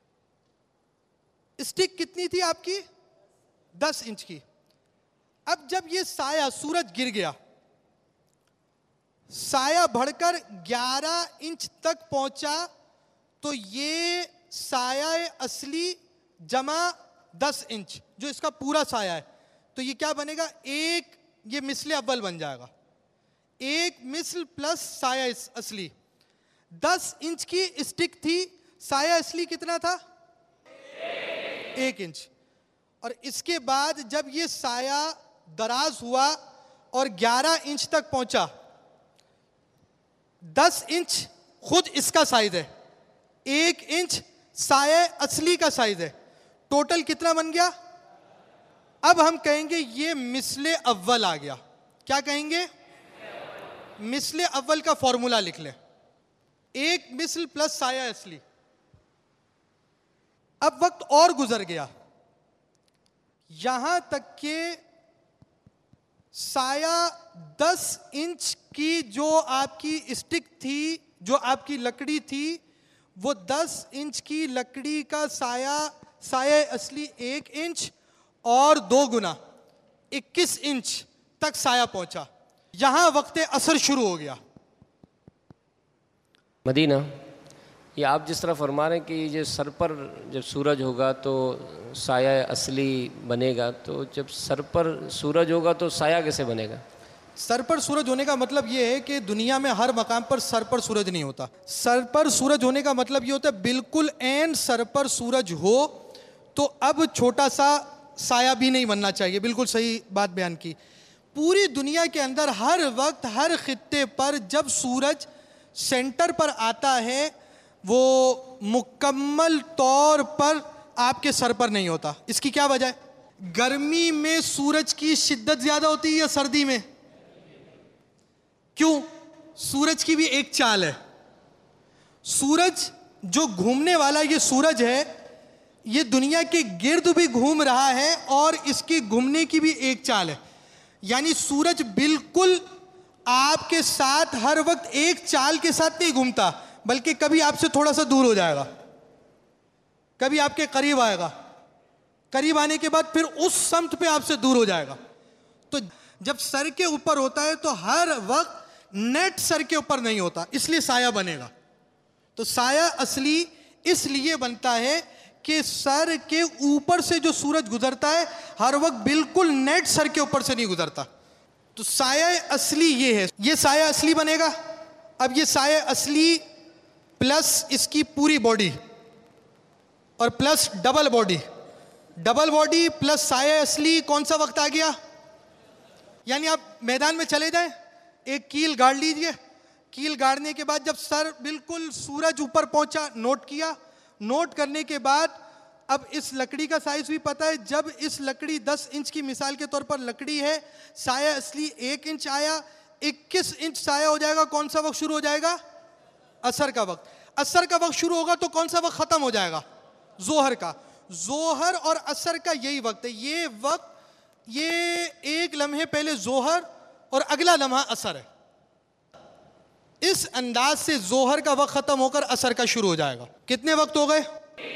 स्टिक कितनी थी आपकी? दस इंच की। अब जब ये साया, सूरज गिर गया, साया बढ़कर ग्यारह इंच तक पहुंचा, तो ये साया असली जमा दस इंच जो इसका पूरा साया है, तो ये क्या बनेगा? एक, ये मिसले अव्वल बन जाएगा। एक मिसल प्लस साया असली। दस इंच की स्टिक थी, साया असली कितना था? एक इंच। और इसके बाद जब ये साया दराज हुआ और ग्यारह इंच तक पहुंचा, दस इंच खुद इसका साइज है, एक इंच साये असली का साइज है, टोटल कितना बन गया? अब हम कहेंगे ये मिसले अव्वल आ गया। क्या कहेंगे? मिसले अव्वल का फॉर्मूला लिख ले, एक मिसल प्लस साया असली। अब वक्त और गुजर गया, यहां तक के साया दस इंच की जो आपकी स्टिक थी, जो आपकी लकड़ी थी, वो दस इंच की लकड़ी का साया, साया असली एक इंच और दो गुना इक्कीस इंच तक साया पहुंचा। यहां वक्त असर शुरू हो गया। मदीना, ये आप जिस तरह फरमा रहे हैं कि जो सर पर जब सूरज होगा तो साया असली बनेगा, तो जब सर पर सूरज होगा तो साया कैसे बनेगा? सर पर सूरज होने का मतलब यह है कि दुनिया में हर मकाम पर सर पर सूरज नहीं होता। सर पर सूरज होने का मतलब यह होता है बिल्कुल एन सर पर सूरज हो तो अब छोटा सा साया भी नहीं बनना चाहिए। बिल्कुल सही बात बयान की। पूरी दुनिया के अंदर हर वक्त हर खित्ते पर जब सूरज सेंटर पर आता है वो मुकम्मल तौर पर आपके सर पर नहीं होता। इसकी क्या वजह है? गर्मी में सूरज की शिद्दत ज्यादा होती है या सर्दी में? क्यों? सूरज की भी एक चाल है। सूरज जो घूमने वाला ये सूरज है, ये दुनिया के गिर्द भी घूम रहा है और इसकी घूमने की भी एक चाल है। यानी सूरज बिल्कुल आपके साथ हर वक्त एक चाल के साथ नहीं घूमता, बल्कि कभी आपसे थोड़ा सा दूर हो जाएगा, कभी आपके करीब आएगा, करीब आने के बाद फिर उस समत पे आपसे दूर हो जाएगा। तो जब सर के ऊपर होता है तो हर वक्त नेट सर के ऊपर नहीं होता, इसलिए साया बनेगा। तो साया असली इसलिए बनता है कि सर के ऊपर से जो सूरज गुजरता है हर वक्त बिल्कुल नेट सर के ऊपर से नहीं गुजरता। तो साया असली ये है, ये साया असली बनेगा। अब ये साया असली प्लस इसकी पूरी बॉडी और plus double body, double body plus साया असली, कौन सा वक्त आ गया? यानी आप मैदान में चले जाएं, एक कील गाड़ लीजिए, कील गाड़ने के बाद जब सर बिल्कुल सूरज ऊपर पहुंचा, नोट किया, नोट करने के बाद अब इस लकड़ी का साइज भी पता है। जब इस लकड़ी दस इंच की मिसाल के तौर पर लकड़ी है, साया असली एक इंच आया, इक्कीस इंच साया हो जाएगा। कौन सा वक्त शुरू हो जाएगा? असर का वक्त। असर का वक्त शुरू होगा तो कौन सा वक्त खत्म हो जाएगा? जोहर का। जोहर और असर का यही वक्त है। ये वक्त, ये एक लम्हे पहले जोहर और अगला लम्हा असर है। इस अंदाज से जोहर का वक्त खत्म होकर असर का शुरू हो जाएगा। कितने वक्त हो गए?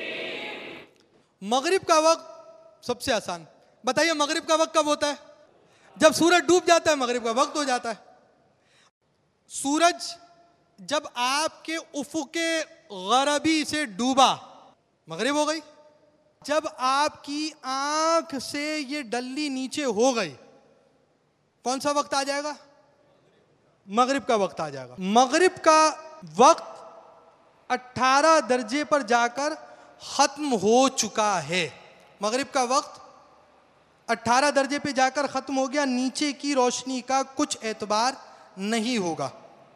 मगरिब का वक्त सबसे आसान। बताइए मगरिब का वक्त कब होता है? जब सूरज डूब जाता है मगरिब का वक्त हो जाता है। सूरज जब आपके उफुके गरबी से डूबा, मगरिब हो गई। जब आपकी आंख से ये डल्ली नीचे हो गई, कौन सा वक्त आ जाएगा? मगरिब का वक्त आ जाएगा। मगरिब का वक्त अठारह दर्जे पर जाकर खत्म हो चुका है। मगरिब का वक्त अठारह दर्जे पे जाकर खत्म हो गया। नीचे की रोशनी का कुछ एतबार नहीं होगा।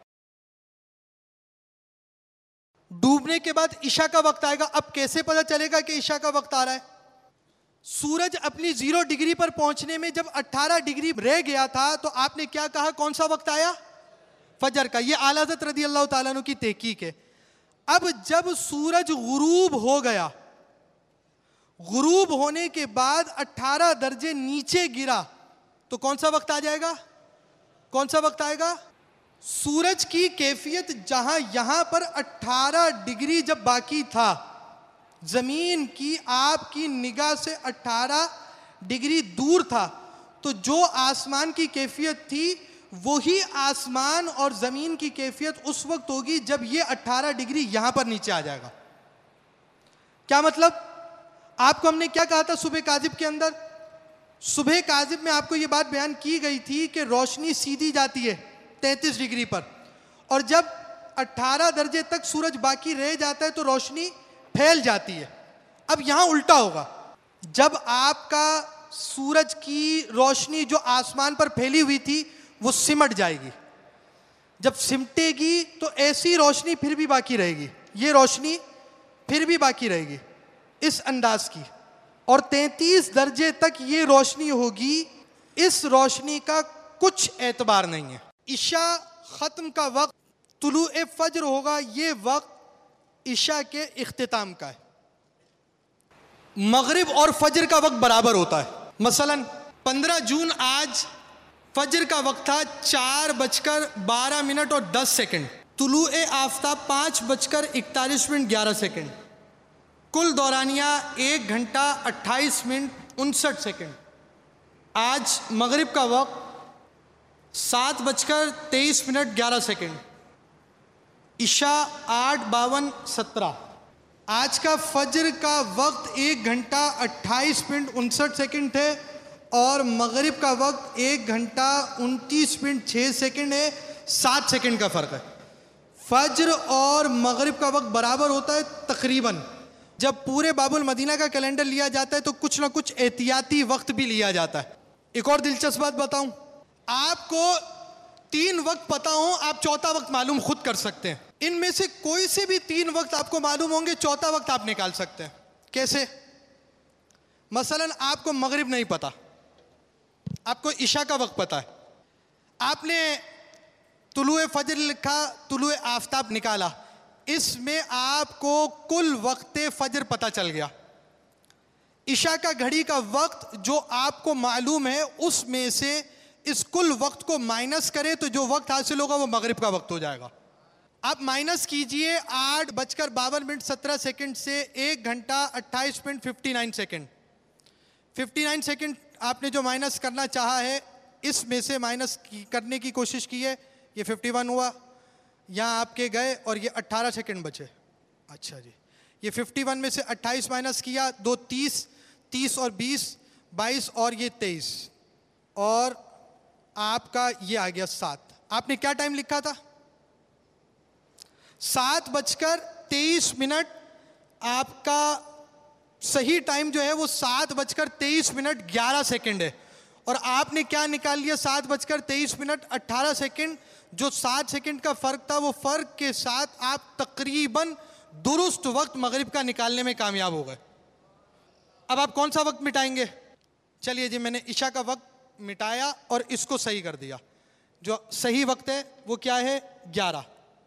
डूबने के बाद ईशा का वक्त आएगा। अब कैसे पता चलेगा कि ईशा का वक्त आ रहा है? सूरज अपनी जीरो डिग्री पर पहुंचने में जब अठारह डिग्री रह गया था तो आपने क्या कहा? कौन सा वक्त आया? फजर का। यह आला हज़रत रज़ी अल्लाह ताला अन्हु की तहकीक है। अब जब सूरज गुरूब हो गया, गुरूब होने के बाद अठारह दर्जे नीचे गिरा तो कौन सा वक्त आ जाएगा? कौन सा वक्त आएगा? सूरज की कैफियत जहां यहां पर अठारह डिग्री जब बाकी था, जमीन की आपकी निगाह से अठारह डिग्री दूर था, तो जो आसमान की कैफियत थी वही आसमान और जमीन की कैफियत उस वक्त होगी जब ये अठारह डिग्री यहां पर नीचे आ जाएगा। क्या मतलब? आपको हमने क्या कहा था सुबह काजिब के अंदर? सुबह काजिब में आपको यह बात बयान की गई थी कि रोशनी सीधी जाती है तैंतीस डिग्री पर, और जब अठारह दर्जे तक सूरज बाकी रह जाता है तो रोशनी फैल जाती है। अब यहां उल्टा होगा। जब आपका सूरज की रोशनी जो आसमान पर फैली हुई थी वो सिमट जाएगी। जब सिमटेगी तो ऐसी रोशनी फिर भी बाकी रहेगी, ये रोशनी फिर भी बाकी रहेगी इस अंदाज की, और तैंतीस दर्जे तक ये रोशनी होगी। इस रोशनी का कुछ एतबार नहीं है। इशा ख़त्म का वक्त तुलुए फज्र होगा, ये वक्त इशा के इख्तिताम का है। मगरिब और फज्र का वक्त बराबर होता है। मसलन पंद्रह जून आज फज्र का वक्त था चार बजकर बारह मिनट और दस सेकंड, तुलुए आफ्ताब पाँच बजकर इकतालीस मिनट ग्यारह सेकंड, कुल दौरानिया एक घंटा अट्ठाईस मिनट उनसठ सेकंड। आज मगरिब का वक्त सात बजकर तेईस मिनट ग्यारह सेकंड, इशा आठ बावन सत्रह। आज का फज्र का वक्त एक घंटा अट्ठाईस मिनट उनसठ सेकंड थे और मगरिब का वक्त एक घंटा उनतीस मिनट छः सेकंड है, सात सेकंड का फ़र्क है। फज्र और मगरिब का वक्त बराबर होता है तकरीबन। जब पूरे बाबुल मदीना का कैलेंडर लिया जाता है तो कुछ ना कुछ एहतियाती वक्त भी लिया जाता है। एक और दिलचस्प बात बताऊं, आपको तीन वक्त पता हो, आप चौथा वक्त मालूम खुद कर सकते हैं। इनमें से कोई से भी तीन वक्त आपको मालूम होंगे, चौथा वक्त आप निकाल सकते हैं। कैसे? मसलन आपको मगरिब नहीं पता, आपको इशा का वक्त पता है, आपने तुलुए फजर लिखा, तुलुए आफ्ताब निकाला, इसमें आपको कुल वक्त फजर पता चल गया। इशा का घड़ी का वक्त जो आपको मालूम है उसमें से इस कुल वक्त को माइनस करें तो जो वक्त हासिल होगा वो मगरिब का वक्त हो जाएगा। आप माइनस कीजिए आठ बजकर बावन मिनट सत्रह सेकंड से एक घंटा अट्ठाईस minute fifty nine second. Fifty nine second आपने जो माइनस करना चाहा है इसमें से माइनस करने की कोशिश की है, ये फिफ्टी वन हुआ, यहाँ आपके गए और ये अट्ठारह सेकंड बचे। अच्छा जी, ये फिफ्टी वन में से अट्ठाईस माइनस किया, दो तीस, तीस और बीस बाईस और ये तेईस, और आपका ये आ गया सात। आपने क्या टाइम लिखा था? सात बजकर तेईस मिनट। आपका सही टाइम जो है वो सात बजकर तेईस मिनट ग्यारह सेकंड है, और आपने क्या निकाल लिया? सात बजकर तेईस मिनट अट्ठारह सेकंड। जो सात सेकंड का फ़र्क था वो फ़र्क के साथ आप तकरीबन दुरुस्त वक्त मगरिब का निकालने में कामयाब हो गए। अब आप कौन सा वक्त मिटाएंगे? चलिए जी, मैंने इशा का वक्त मिटाया और इसको सही कर दिया। जो सही वक्त है वो क्या है? ग्यारह।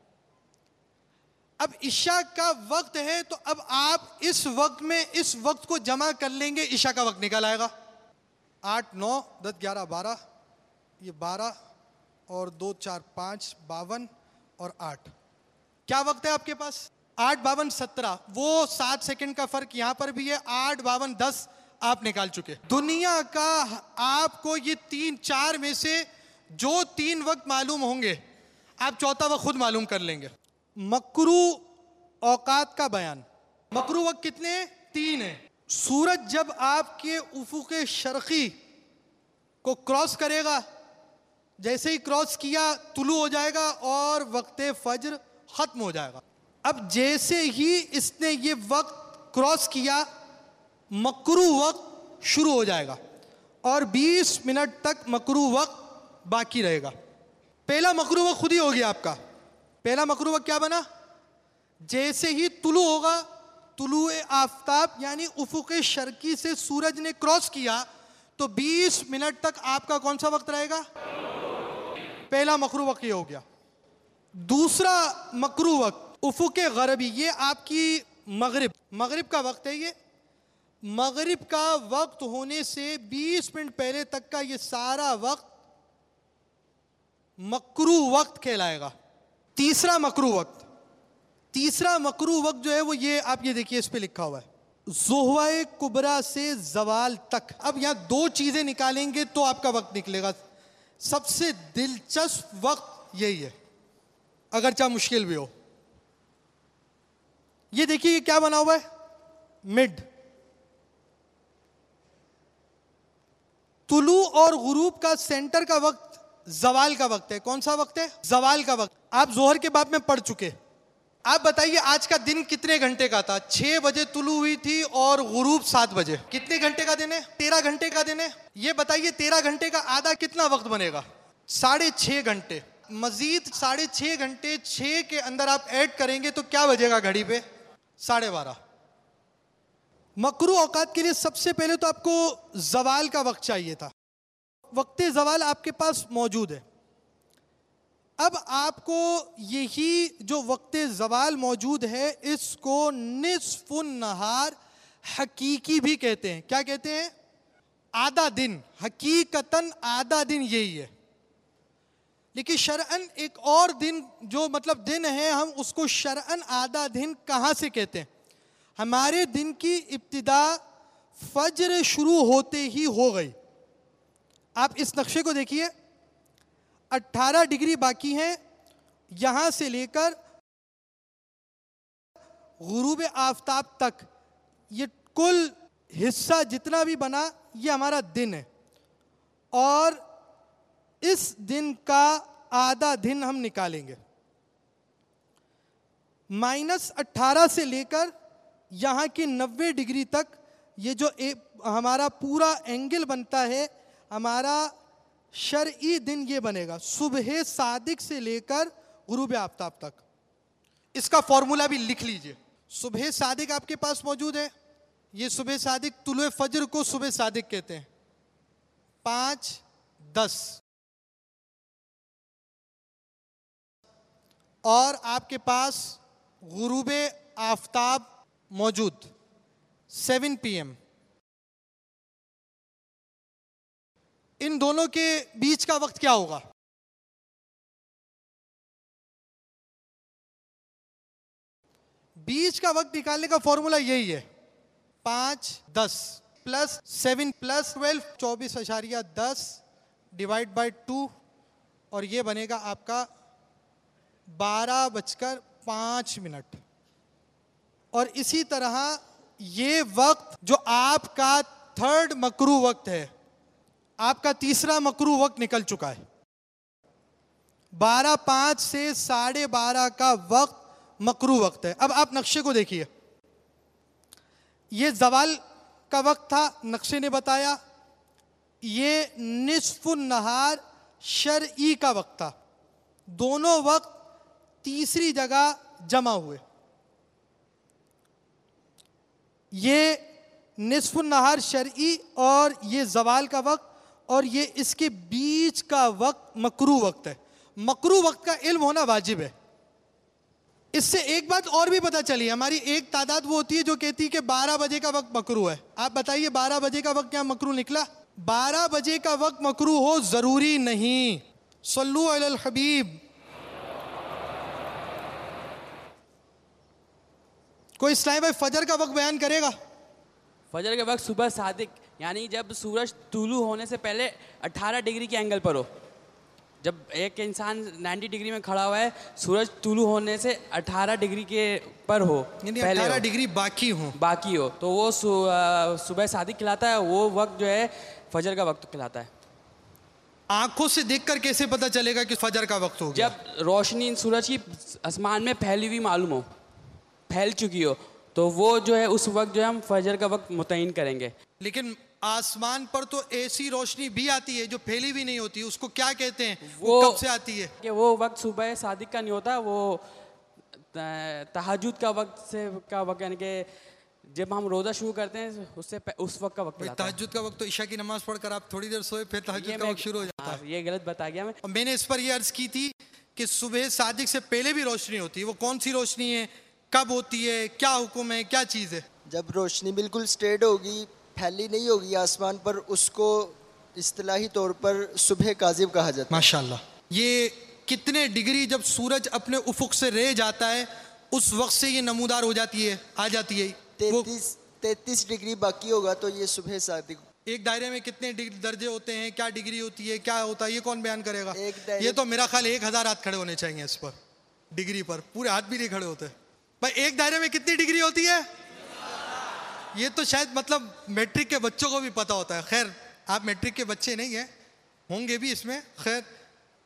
अब इशा का वक्त है तो अब आप इस वक्त में इस वक्त को जमा कर लेंगे, इशा का वक्त निकल आएगा। आठ नौ दस ग्यारह बारह, ये बारह और दो चार पाँच बावन और आठ। क्या वक्त है आपके पास? आठ बावन सत्रह। वो सात सेकंड का फर्क यहां पर भी है। आठ बावन दस आप निकाल चुके। दुनिया का आपको ये तीन चार में से जो तीन वक्त मालूम होंगे आप चौथा वक्त खुद मालूम कर लेंगे। मकरू औकात का बयान। मकरू वक्त कितने हैं? तीन है। सूरज जब आपके उफुक शर्की को क्रॉस करेगा, जैसे ही क्रॉस किया तुलू हो जाएगा और वक्त फज्र खत्म हो जाएगा। अब जैसे ही इसने ये वक्त क्रॉस किया, मकरू वक्त शुरू हो जाएगा और बीस मिनट तक मकरू वक्त बाकी रहेगा। पहला मकरू वक्त खुद ही हो गया आपका। पहला मकरू वक्त क्या बना? जैसे ही तुलू होगा, तुलुए आफ्ताब यानी उफुक शर्की से सूरज ने क्रॉस किया तो बीस मिनट तक आपका कौन सा वक्त रहेगा? पहला मकरू वक्त ये हो गया। दूसरा मकरू वक्त उफुक गरबी, ये आपकी मगरिब मगरिब का वक्त है। ये मगरिब का वक्त होने से बीस मिनट पहले तक का ये सारा वक्त मकरू वक्त कहलाएगा। तीसरा मकरू वक्त तीसरा मकरू वक्त जो है वो ये, आप ये देखिए, इस पे लिखा हुआ है ज़ुहवा कुबरा से जवाल तक। अब यहां दो चीजें निकालेंगे तो आपका वक्त निकलेगा। सबसे दिलचस्प वक्त यही है, अगर चाहे मुश्किल भी हो। ये देखिए, ये क्या बना हुआ है? मिड। तुलू और गुरूब का सेंटर का वक्त जवाल का वक्त है। कौन सा वक्त है? जवाल का वक्त। आप जोहर के बाब में पढ़ चुके, आप बताइए आज का दिन कितने घंटे का था? छह बजे तुलू हुई थी और गुरूब सात बजे। कितने घंटे का दिन है? तेरह घंटे का दिन है। ये बताइए तेरह घंटे का आधा कितना वक्त बनेगा? साढ़े छह घंटे। मजीद साढ़े छह घंटे छह के अंदर आप ऐड करेंगे तो क्या बजेगा घड़ी पे? साढ़े बारह। मकरू औकात के लिए सबसे पहले तो आपको जवाल का वक्त चाहिए था। वक्त जवाल आपके पास मौजूद है। अब आपको यही जो वक्त जवाल मौजूद है इसको निस्फुन नहार हकीकी भी कहते हैं। क्या कहते हैं? आधा दिन। हकीकतन आधा दिन यही है, लेकिन शरअन एक और दिन जो मतलब दिन है, हम उसको शरअन आधा दिन कहाँ से कहते हैं? हमारे दिन की इब्तिदा फज्र शुरू होते ही हो गई। आप इस नक्शे को देखिए, अट्ठारह डिग्री बाकी हैं यहां से लेकर गुरूब आफताब तक। ये कुल हिस्सा जितना भी बना ये हमारा दिन है, और इस दिन का आधा दिन हम निकालेंगे। माइनस अट्ठारह से लेकर यहाँ की नब्बे डिग्री तक ये जो ए, हमारा पूरा एंगल बनता है, हमारा शरई दिन ये बनेगा सुबह सादिक से लेकर गुरूब आफताब तक। इसका फॉर्मूला भी लिख लीजिए। सुबह सादिक आपके पास मौजूद है। ये सुबह सादिक, तुलुए फजर को सुबह सादिक कहते हैं। पाँच दस और आपके पास गुरूब आफताब मौजूद सेवन पी एम। इन दोनों के बीच का वक्त क्या होगा? बीच का वक्त निकालने का फॉर्मूला यही है, पाँच दस प्लस सेवन प्लस ट्वेल्व, चौबीस अशारिया दस डिवाइड बाई टू, और ये बनेगा आपका बारह बजकर पाँच मिनट। और इसी तरह ये वक्त जो आपका थर्ड मकरू वक्त है, आपका तीसरा मकरू वक्त निकल चुका है। बारह पाँच से साढ़े बारह का वक्त मकरू वक्त है। अब आप नक्शे को देखिए, ये जवाल का वक्त था, नक्शे ने बताया। ये निस्फुन नहार शरई का वक्त था। दोनों वक्त तीसरी जगह जमा हुए। ये निस्फुन नहार शरई और ये जवाल का वक्त, और ये इसके बीच का वक्त मकरू वक्त है। मकरू वक्त का इल्म होना वाजिब है। इससे एक बात और भी पता चली, हमारी एक तादाद वो होती है जो कहती है कि बारह बजे का वक्त मकरू है। आप बताइए बारह बजे का वक्त क्या मकरू निकला? बारह बजे का वक्त मकरू हो जरूरी नहीं। सल्लु अलल हबीब। कोई इस्लामी भाई फजर का वक्त बयान करेगा? फजर के वक्त सुबह सादिक, यानी जब सूरज तुलू होने से पहले अठारह डिग्री के एंगल पर हो। जब एक इंसान नब्बे डिग्री में खड़ा हुआ है, सूरज तुलू होने से अठारह डिग्री के पर हो, अठारह डिग्री बाकी हो बाकी हो तो वो सुबह सादिक कहलाता है। वो वक्त जो है फजर का वक्त कहलाता है। आंखों से देखकर कैसे पता चलेगा कि फजर का वक्त हो गया? जब रोशनी सूरज की आसमान में फैली हुई मालूम हो, फैल चुकी हो, तो वो जो है उस वक्त जो है हम फजर का वक्त मुतय्यन करेंगे। लेकिन आसमान पर तो ऐसी रोशनी भी आती है जो फैली भी नहीं होती, उसको क्या कहते हैं? वो, वो कब से आती है? कि वो वक्त सुबह सादिक का नहीं होता, वो तहज्जुद का वक्त से का वक्त, यानी कि जब हम रोजा शुरू करते हैं उससे उस वक्त का वक्त। तहज्जुद का वक्त तो इशा की नमाज पढ़कर आप थोड़ी देर सोए, फिर तहज्जुद का वक्त शुरू हो जाता है। ये गलत बता गया मैं। और मैंने इस पर यह अर्ज की थी कि सुबह सादिक से पहले भी रोशनी होती है। वो कौन सी रोशनी है, कब होती है, क्या हुक्म है, क्या चीज़ है? जब रोशनी बिल्कुल स्ट्रेट होगी, फैली नहीं होगी आसमान पर, उसको इस्तिलाही तौर पर सुबह काजिब कहा जाता है। माशाल्लाह। ये कितने डिग्री जब सूरज अपने उफुक से रह जाता है उस वक्त से ये नमूदार हो जाती है, आ जाती है? तैतीस तैतीस डिग्री बाकी होगा तो ये सुबह सादिक। एक दायरे में कितने दर्जे होते हैं, क्या डिग्री होती है, क्या होता है, ये कौन बयान करेगा? एक ये तो मेरा ख्याल एक हजार हाथ खड़े होने चाहिए इस पर, डिग्री पर। पूरे हाथ भी नहीं खड़े होते भाई। एक दायरे में कितनी डिग्री होती है? ये तो शायद मतलब मैट्रिक के बच्चों को भी पता होता है। खैर आप मैट्रिक के बच्चे नहीं हैं, होंगे भी इसमें। खैर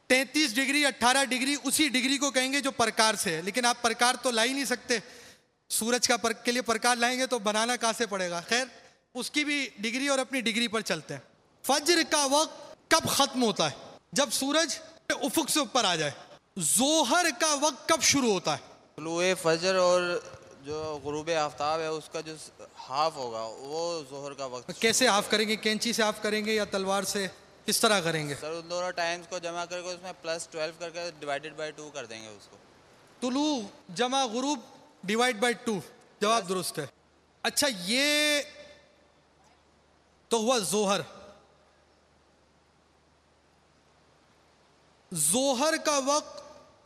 तैंतीस डिग्री अट्ठारह डिग्री उसी डिग्री को कहेंगे जो प्रकार से है, लेकिन आप प्रकार तो ला ही नहीं सकते। सूरज का पर, के लिए प्रकार लाएंगे तो बनाना कहाँ से पड़ेगा। खैर, उसकी भी डिग्री और अपनी डिग्री पर चलते हैं। फज्र का वक्त कब खत्म होता है? जब सूरज उफुक से ऊपर आ जाए। जोहर का वक्त कब शुरू होता है? तुलुए फजर और जो गुरूब आफ्ताब है उसका जो हाफ होगा वो जोहर का वक्त। कैसे हाफ करेंगे? कैंची से हाफ करेंगे या तलवार से? किस तरह करेंगे? सर उन दोनों टाइम्स को जमा करके उसमें प्लस ट्वेल्व करके डिवाइडेड बाई टू कर देंगे उसको। तुलू जमा गुरूब डिवाइड बाय टू, जवाब दुरुस्त है। अच्छा, ये तो हुआ जोहर। जोहर का वक्त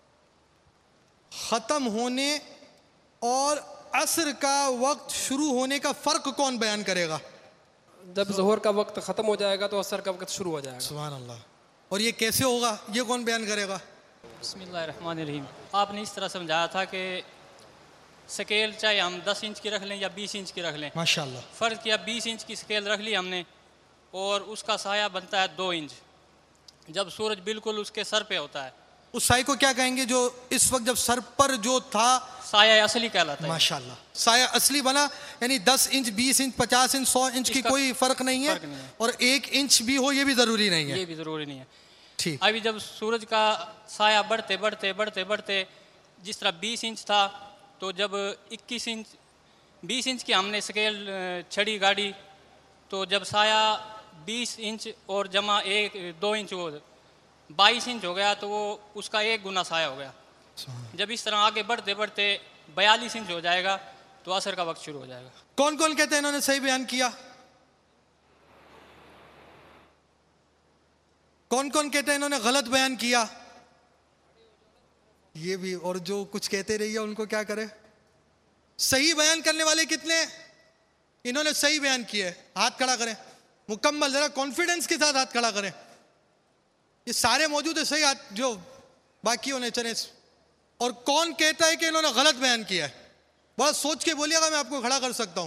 खत्म होने और असर का वक्त शुरू होने का फर्क कौन बयान करेगा? जब जोहर का वक्त ख़त्म हो जाएगा तो असर का वक्त शुरू हो जाएगा। सुभान अल्लाह। और ये कैसे होगा, ये कौन बयान करेगा? बिस्मिल्लाहिर्रहमानिर्रहीम। आपने इस तरह समझाया था कि स्केल चाहे हम दस इंच की रख लें या बीस इंच की रख लें। माशाल्लाह। फ़र्ज़ किया बीस इंच की स्केल रख ली हमने और उसका साया बनता है दो इंच जब सूरज बिल्कुल उसके सर पे होता है। उस साए को क्या कहेंगे जो इस वक्त जब सर पर जो था? साया असली कहलाता है। माशाल्लाह, साया असली बना, यानी दस इंच बीस इंच पचास इंच सौ इंच की कोई फर्क नहीं है, फर्क नहीं है। और एक इंच भी हो ये भी जरूरी नहीं है। ये भी ज़रूरी नहीं है। ठीक। अभी जब सूरज का साया बढ़ते बढ़ते बढ़ते बढ़ते जिस तरह बीस इंच था तो जब इक्कीस इंच बीस इंच की हमने स्केल छड़ी गाड़ी तो जब साया बीस इंच और जमा एक दो इंच हो बाईस इंच हो गया तो वो उसका एक गुना साया हो गया। जब इस तरह आगे बढ़ते बढ़ते बयालीस इंच हो जाएगा तो असर का वक्त शुरू हो जाएगा। कौन कौन कहते हैं इन्होंने सही बयान किया? कौन कौन कहते हैं इन्होंने गलत बयान किया? ये भी, और जो कुछ कहते रहिए उनको क्या करे? सही बयान करने वाले कितने? इन्होंने सही बयान किए, हाथ खड़ा करें मुकम्मल, जरा कॉन्फिडेंस के साथ हाथ खड़ा करें। ये सारे मौजूद है सही हाथ, जो बाकी होने चले। और कौन कहता है कि इन्होंने गलत बयान किया है? बहुत सोच के बोलिएगा, मैं आपको खड़ा कर सकता हूं।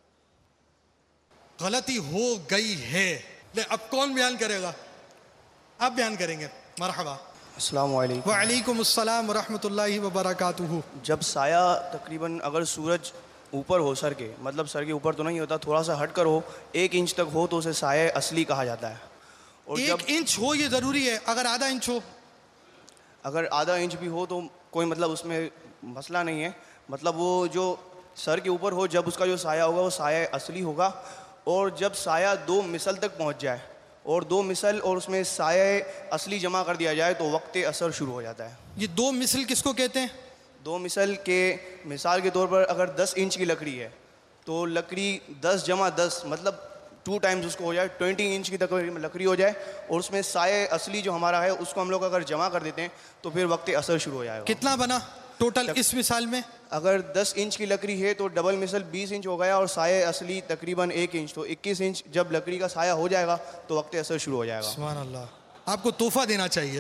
गलती हो गई है। ले अब कौन बयान करेगा? आप बयान करेंगे। मरहबा। अस्सलाम वालेकुम। वालेकुम अस्सलाम वरहमतुल्लाहि वबरकातुहू। जब साया तकरीबन अगर सूरज ऊपर हो सर के, मतलब सर के ऊपर तो नहीं होता, थोड़ा सा हट कर हो, एक इंच तक हो तो उसे साया असली कहा जाता है। और एक जब इंच हो ये जरूरी है? अगर आधा इंच हो? अगर आधा इंच भी हो तो कोई मतलब उसमें मसला नहीं है। मतलब वो जो सर के ऊपर हो, जब उसका जो साया होगा वो साया असली होगा। और जब साया दो मिसल तक पहुंच जाए और दो मिसल और उसमें साया असली जमा कर दिया जाए तो वक्त असर शुरू हो जाता है। ये दो मिसल किसको कहते हैं? दो मिसल के मिसाल के तौर पर अगर दस इंच की लकड़ी है तो लकड़ी दस जमा दस मतलब टू टाइम्स उसको हो जाए, ट्वेंटी इंच की तक लकड़ी हो जाए और उसमें साये असली जो हमारा है उसको हम लोग अगर जमा कर देते हैं तो फिर वक्त असर शुरू हो जाएगा। कितना बना टोटल इस मिसाल में? अगर दस इंच की लकड़ी है तो डबल मिसल बीस इंच हो गया और साये असली तकरीबन एक इंच, तो इक्कीस इंच जब लकड़ी का साया हो जाएगा तो वक्त असर शुरू हो जाएगा। सुभान अल्लाह। आपको तोहफा देना चाहिए,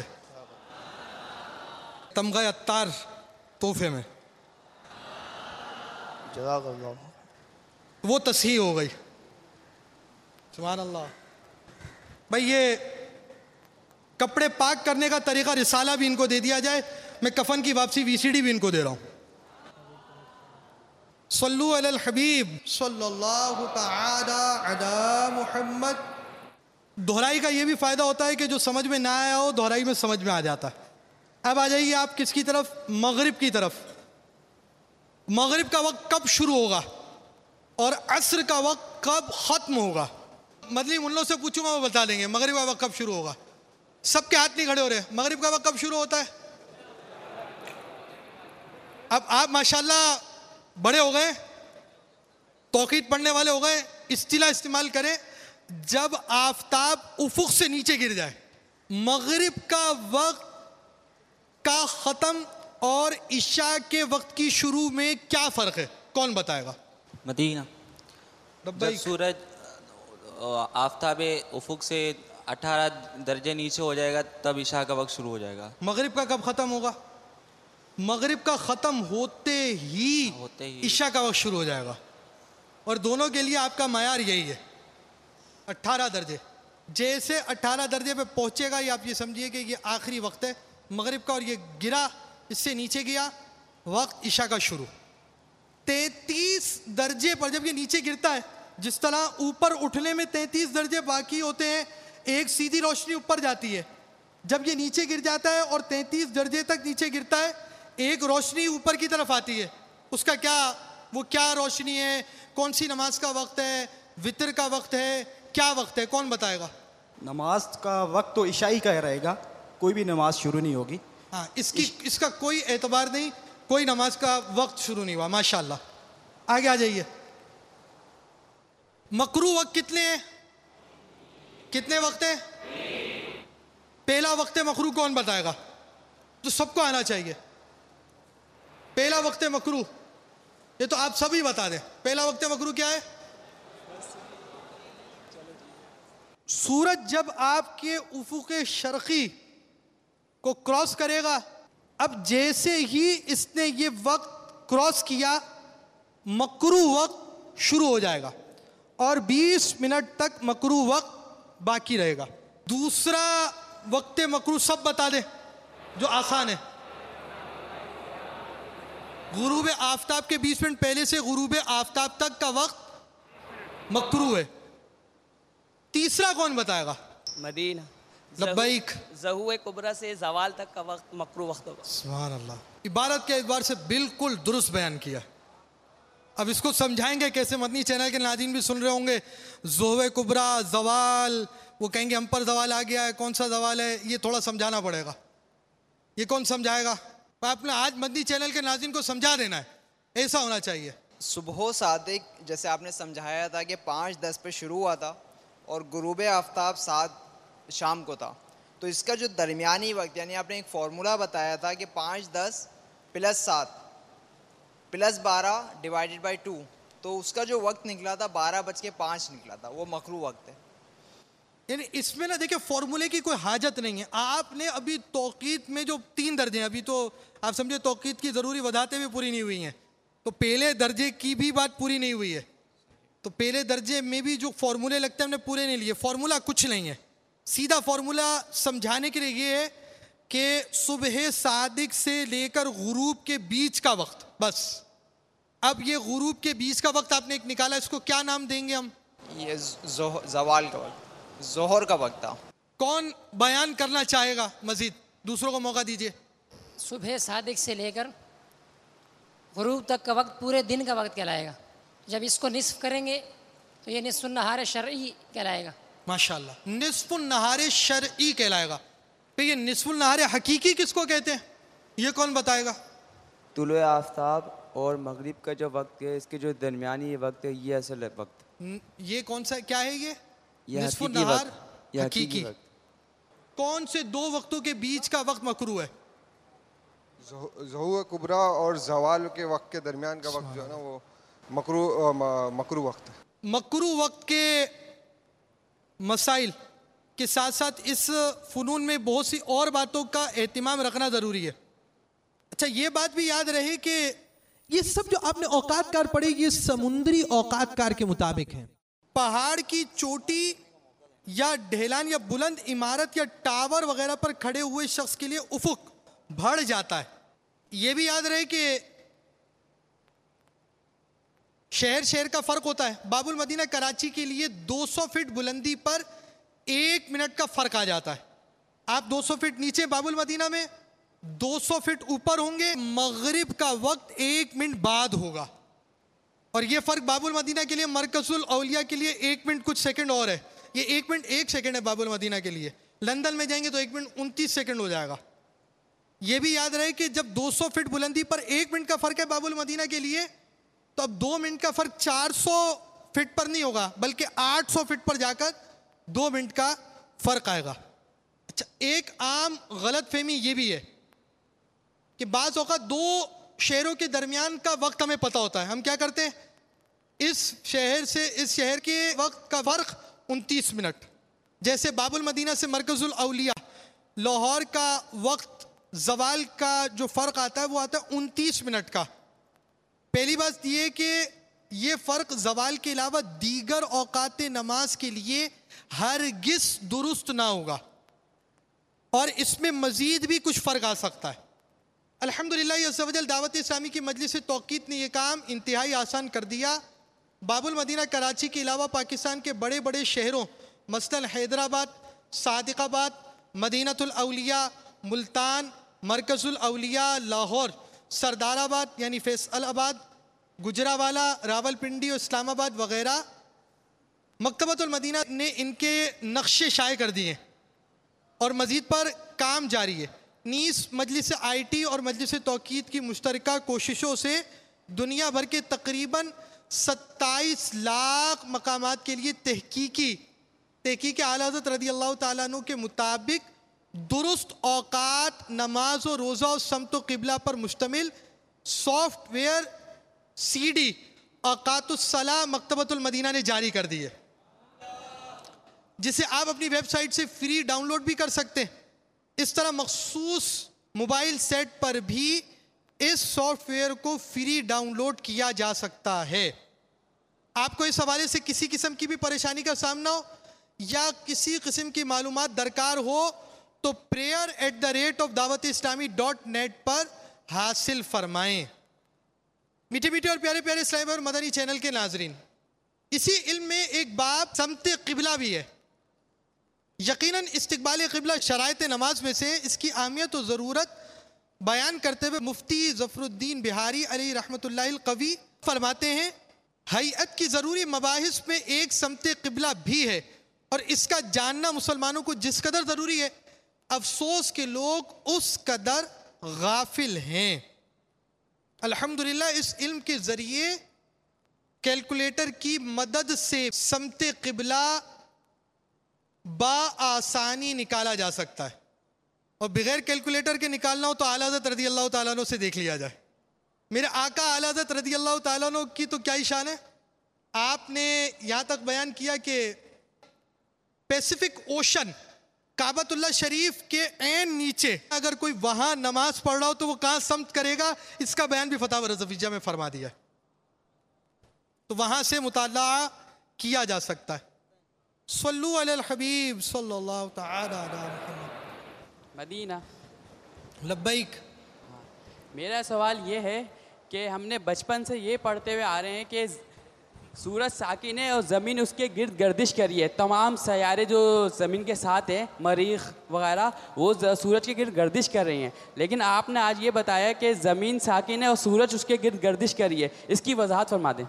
तमगा अत्तार तोहफे में। जज़ाकल्लाह। वो तस्हीह हो गई। सुभान अल्लाह। भाई ये कपड़े पाक करने का तरीका रिसाला भी इनको दे दिया जाए। मैं कफन की वापसी वीसीडी भी इनको दे रहा हूँ। सल्लु अलल हबीब सल्लल्लाहु तआला अला मुहम्मद। दोहराई का ये भी फायदा होता है कि जो समझ में ना आया हो दोहराई में समझ में आ जाता है। अब आ जाइए आप किसकी तरफ? मगरिब की तरफ। मगरिब का वक्त कब शुरू होगा और असर का वक्त कब खत्म होगा? मतलब उन लोग से पूछूंगा वो बता देंगे मगरिब का वक्त कब शुरू होगा। सबके हाथ नहीं खड़े हो रहे। मगरिब का वक्त कब शुरू होता है? अब आप माशाल्लाह बड़े हो गए, तौकीद पढ़ने वाले हो गए, इस्तिला इस्तेमाल करें। जब आफताब उफुक से नीचे गिर जाए, मगरिब का वक्त का खत्म और इशा के वक्त की शुरू में क्या फर्क है? कौन बताएगा? मदीना। जब सूरज आफताबे उफुक से अठारह दर्जे नीचे हो जाएगा तब इशा का वक्त शुरू हो जाएगा। मगरिब का कब खत्म होगा? मगरिब का खत्म होते ही, होते ही इशा का वक्त शुरू हो जाएगा। और दोनों के लिए आपका मायार यही है, अट्ठारह दर्जे। जैसे अट्ठारह दर्जे पे पहुंचेगा, ये आप ये समझिए कि ये आखिरी वक्त है मगरिब का, और ये गिरा, इससे नीचे गया, वक्त इशा का शुरू। तैंतीस दर्जे पर जब ये नीचे गिरता है, जिस तरह ऊपर उठने में तैंतीस दर्जे बाकी होते हैं, एक सीधी रोशनी ऊपर जाती है, जब ये नीचे गिर जाता है और तैंतीस दर्जे तक नीचे गिरता है, एक रोशनी ऊपर की तरफ आती है। उसका क्या, वो क्या रोशनी है, कौन सी नमाज का वक्त है, वितर का वक्त है, क्या वक्त है, कौन बताएगा? नमाज का वक्त तो इशाई का रहेगा, कोई भी नमाज शुरू नहीं होगी। हाँ, इसकी इसका कोई एतबार नहीं, कोई नमाज का वक्त शुरू नहीं हुआ। माशाल्लाह। आगे आ जाइए। मकरू वक्त कितने हैं? कितने वक्त हैं? पहला वक्त है मकरू, कौन बताएगा? तो सबको आना चाहिए। पहला वक्त है मकरू, ये तो आप सभी बता दें। पहला वक्त है मकरू क्या है? सूरज जब आपके उफुक शर्की को क्रॉस करेगा, अब जैसे ही इसने ये वक्त क्रॉस किया, मकरू वक्त शुरू हो जाएगा और बीस मिनट तक मकरू वक्त बाकी रहेगा। दूसरा वक्त मकरू सब बता दे जो आसान है। गुरूब आफताब के बीस मिनट पहले से गुरूब आफताब तक का वक्त मकरू है। तीसरा कौन बताएगा? मदीना। लब्बैक। ज़हूए कुबरा से जवाल तक का वक्त मकरू वक्त होगा। सुभान अल्लाह। इबारत के एतबार से बिल्कुल दुरुस्त बयान किया। अब इसको समझाएंगे कैसे? मदनी चैनल के नाज़रीन भी सुन रहे होंगे। ज़हूए कुबरा, जवाल, वो कहेंगे हम पर जवाल आ गया है, कौन सा जवाल है, ये थोड़ा समझाना पड़ेगा। ये कौन समझाएगा? आपने आज मदनी चैनल के नाज़रीन को समझा देना है, ऐसा होना चाहिए। सुबह सादिक जैसे आपने समझाया था कि पाँच दस पे शुरू हुआ था और गुरूब आफ्ताब सात शाम को था, तो इसका जो दरमियानी वक्त, यानी आपने एक फार्मूला बताया था कि पाँच दस प्लस सात प्लस बारह डिवाइडेड बाई टू, तो उसका जो वक्त निकला था बारह बज के पाँच निकला था, वो मकरू वक्त है। यानी इसमें ना देखिए, फॉर्मूले की कोई हाजत नहीं है। आपने अभी तौकीत में जो तीन दर्जे हैं, अभी तो आप समझे तौकीत की ज़रूरी वजाहतें भी पूरी नहीं हुई हैं, तो पहले दर्जे की भी बात पूरी नहीं हुई है। तो पहले दर्जे में भी जो फॉर्मूले लगते हैं हमने पूरे नहीं लिए। फॉर्मूला कुछ नहीं है, सीधा फॉर्मूला समझाने के लिए ये है कि सुबह सादिक से लेकर गुरूब के बीच का वक्त, बस। अब ये गुरूब के बीच का वक्त आपने एक निकाला, इसको क्या नाम देंगे हम? ये जवाल का वक्त, जोहर का वक्त था। कौन बयान करना चाहेगा मजीद? दूसरों को मौका दीजिए। सुबह सादिक से लेकर गुरूब तक का वक्त पूरे दिन का वक्त कहलाएगा। जब इसको निस्फ करेंगे तो ये निस्फ़ुन नहार शरई कहलाएगा। माशाल्लाह, निस्फ़ुन नहार शरई कहलाएगा। फिर ये निस्फ़ुन नहार हकीकी किसको कहते हैं, ये कौन बताएगा? तुलुए आफ्ताब और मगरिब का जो वक्त है, इसके जो दरमियानी वक्त है, ये असल वक्त। ये कौन सा क्या है? ये ये निस्फ़ुन हकीकी नहार वक्त, ये हकीकी। हकीकी वक्त। कौन से दो वक्तों के बीच का वक्त मकरू है? ज़हूए कुबरा और जवाल के वक्त के दरमियान का वक्त जो है ना, वो मकरू मकरू वक्त है। मकरू वक्त के मसाइल के साथ साथ इस फ़नून में बहुत सी और बातों का एहतिमाम रखना ज़रूरी है। अच्छा, ये बात भी याद रहे कि ये सब जो आपने औकात कार पढ़ी, ये समुद्री औकात कार के मुताबिक है। पहाड़ की चोटी या ढेलान या बुलंद इमारत या टावर वगैरह पर खड़े हुए शख्स के लिए उफुक बढ़ जाता है। ये भी याद रहे कि शहर शहर का फर्क होता है। बाबुल मदीना कराची के लिए दो सौ फीट बुलंदी पर एक मिनट का फर्क आ जाता है। आप दो सौ फीट नीचे बाबुल मदीना में, दो सौ फीट ऊपर होंगे, मगरिब का वक्त एक मिनट बाद होगा। और ये फर्क बाबुल मदीना के लिए, मरकजुल औलिया के लिए एक मिनट कुछ सेकंड और है। ये एक मिनट एक सेकंड है बाबुल मदीना के लिए। लंदन में जाएंगे तो एक मिनट उनतीस सेकंड हो जाएगा। ये भी याद रहे कि जब दो सौ फीट बुलंदी पर एक मिनट का फर्क है बाबुल मदीना के लिए, तो अब दो मिनट का फर्क चार सौ फीट पर नहीं होगा, बल्कि आठ सौ फीट पर जाकर दो मिनट का फर्क आएगा। अच्छा, एक आम गलत फहमी ये भी है कि बाज़ औक़ात दो शहरों के दरमियान का वक्त हमें पता होता है। हम क्या करते हैं, इस शहर से इस शहर के वक्त का फ़र्क उनतीस मिनट। जैसे बाबुल मदीना से मरकजुल औलिया, लाहौर का वक्त जवाल का जो फ़र्क आता है वो आता है उनतीस मिनट का। पहली बात ये कि ये फ़र्क जवाल के अलावा दीगर औकात नमाज के लिए हरगिज़ दुरुस्त ना होगा और इसमें मज़ीद भी कुछ फ़र्क आ सकता है। अल्हम्दुलिल्लाह अज़्ज़ा वजल दावत इस्लामी की मजलिस तौक़ीत ने यह काम इंतहाई आसान कर दिया। बाबुल मदीना कराची के अलावा पाकिस्तान के बड़े बड़े शहरों मसलन हैदराबाद, सादिकाबाद, मदीनतुल औलिया, मुल्तान, मरकज़ुल औलिया, लाहौर, सरदाराबाद यानी फैसलाबाद, गुजरावाला, रावलपिंडी और इस्लामाबाद वग़ैरह मकतबतुल मदीना ने इनके नक्शे शाये कर दिए और मज़ीद पर काम जारी है। नीस मजलिस आई टी और मजलिस तौक़ीद की मुश्तरका कोशिशों से दुनिया भर के तकरीबन सत्ताईस लाख मकामात के लिए तहकीकी तहकीक आला हज़रत रज़ी अल्लाह ताला अन्हु के मुताबिक दुरुस्त औकात, नमाज और रोज़ा और समतो क़िबला पर मुश्तमिल सॉफ्टवेयर सी डी औकातुस्सलाह मकतबतुल मदीना ने जारी कर दी है, जिसे आप अपनी वेबसाइट से फ्री डाउनलोड भी कर सकते हैं। इस तरह मखसूस मोबाइल सेट पर भी इस सॉफ्टवेयर को फ्री डाउनलोड किया जा सकता है। आपको इस हवाले से किसी किस्म की भी परेशानी का सामना हो या किसी किस्म की मालूमात दरकार हो तो prayer at the rate of Dawat Islami dot net पर हासिल फरमाएं। मीठे मीठे और प्यारे प्यारे इस्लामी और मदनी चैनल के नाजरीन, इसी इल्म में एक बाब समते क़िबला भी है। यकीनन इस्तिक़बाल क़िबला शराइत नमाज में से इसकी अहमियत और ज़रूरत बयान करते हुए मुफ्ती ज़फ़रुद्दीन बिहारी अलैहि रहमतुल्लाहिल क़वी फरमाते हैं, हैयत की ज़रूरी मबाहिस में एक समते क़िबला भी है और इसका जानना मुसलमानों को जिस कदर ज़रूरी है, अफसोस के लोग उस कदर गाफिल हैं। अल्हम्दुलिल्लाह इस इल्म के ज़रिए कैलकुलेटर की मदद से समते क़िबला बाआसानी निकाला जा सकता है और बगैर कैलकुलेटर के निकालना हो तो आला हज़रत रज़ी अल्लाह ताला अन्हु से देख लिया जाए। मेरे आका आला हज़रत रज़ी अल्लाह ताला अन्हु की तो क्या ही शान है। आपने यहाँ तक बयान किया कि पैसिफिक ओशन काबतुल्लाह शरीफ के ऐन नीचे अगर कोई वहाँ नमाज पढ़ रहा हो तो वो कहाँ समत करेगा, इसका बयान भी फतावा रज़विय्या में फरमा दिया है। तो वहाँ से मुताला किया जा सकता है। सल्लु अलल हबीब सल्लल्लाहु तआला अला मुहम्मद। मदीना लब्बैक। मेरा सवाल ये है कि हमने बचपन से ये पढ़ते हुए आ रहे हैं कि सूरज साकिन है और ज़मीन उसके गिर्द गर्दिश करी है। तमाम सयारे जो ज़मीन के साथ हैं, मरीख़ वगैरह, वो सूरज के गिर्द गर्दिश कर रही हैं, लेकिन आपने आज ये बताया कि ज़मीन साकिन है और सूरज उसके गिर्द गर्दिश करी है। इसकी वजाहत फरमा दें।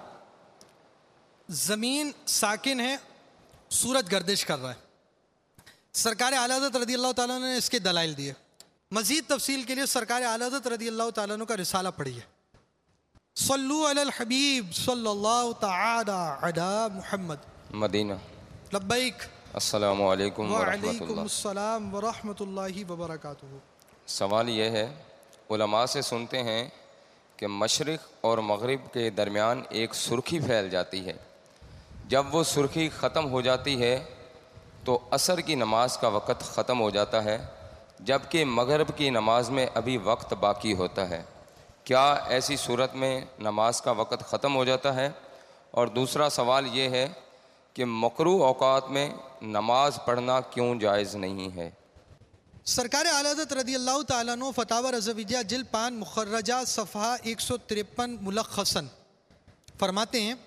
ज़मीन साकिन है, सूरज गर्दिश कर रहा है। सरकार आला हज़रत रज़ी अल्लाह ताला ने इसके दलाइल दिए। मज़ीद तफसील के लिए सरकार आला हज़रत रज़ी अल्लाह ताला का रिसाला पढ़िए। सल्लु अलल हबीब सल्लल्लाहु तआला अला मुहम्मद। मदीना। लब्बैक। अस्सलामु अलैकुम व वअलैकुम अस्सलाम व रहमतुल्लाहि व बरकातुहू। सवाल ये है, उलमा से सुनते हैं कि मशरिक़ और मग़रिब के दरमियान एक सुर्खी फैल जाती है, जब वो सुर्खी ख़त्म हो जाती है तो असर की नमाज का वक़्त ख़त्म हो जाता है, जबकि मग़रिब की नमाज में अभी वक्त बाकी होता है। क्या ऐसी सूरत में नमाज का वक़्त ख़त्म हो जाता है? और दूसरा सवाल ये है कि मकरूह औक़ात में नमाज पढ़ना क्यों जायज़ नहीं है? सरकार आला हज़रत रज़ी अल्लाह ताला अन्हु फतावा रज़विय्या जिल्द पाँच मुखर्रजा सफ़हा एक सौ तिरपन मुलख्खसन फरमाते हैं,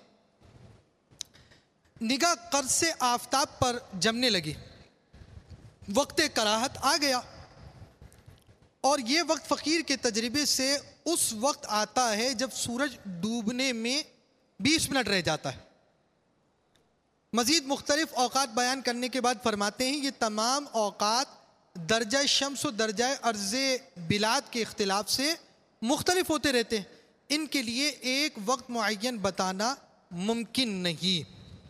निगाह कर्ज से आफताब पर जमने लगी, वक्त कराहत आ गया और ये वक्त फ़कीर के तजर्बे से उस वक्त आता है जब सूरज डूबने में बीस मिनट रह जाता है। मज़ीद मुख्तलिफ औक़ात बयान करने के बाद फरमाते हैं, ये तमाम औक़ात दर्जा शम्स और दर्जा अर्ज़ बिलाद के इख्तिलाफ से मुख्तलिफ होते रहते हैं, इनके लिए एक वक्त मुअय्यन बताना मुमकिन नहीं।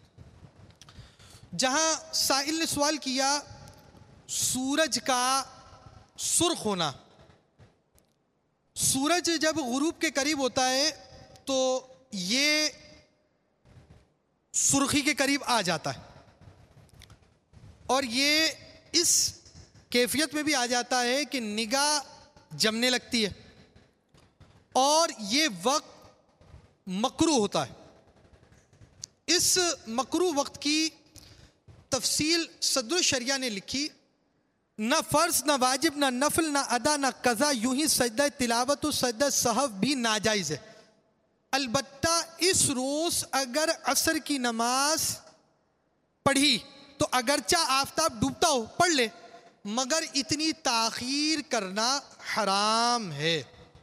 जहाँ साइल ने सवाल किया सूरज का सुर्ख होना, सूरज जब गुरूब के करीब होता है तो ये सुर्खी के करीब आ जाता है और ये इस कैफियत में भी आ जाता है कि निगाह जमने लगती है और ये वक्त मकरूह होता है। इस मकरूह वक्त की तफसील सदरुल शरिया ने लिखी, न फ़र्ज न वाजिब न नफल न अदा न कज़ा, यूं ही सजदा तिलावत और सजदा सहव भी नाजायज़ है। अलबत्ता इस रोज़ अगर असर की नमाज पढ़ी तो अगरचा आफताब डूबता हो पढ़ ले, मगर इतनी ताख़ीर करना हराम है।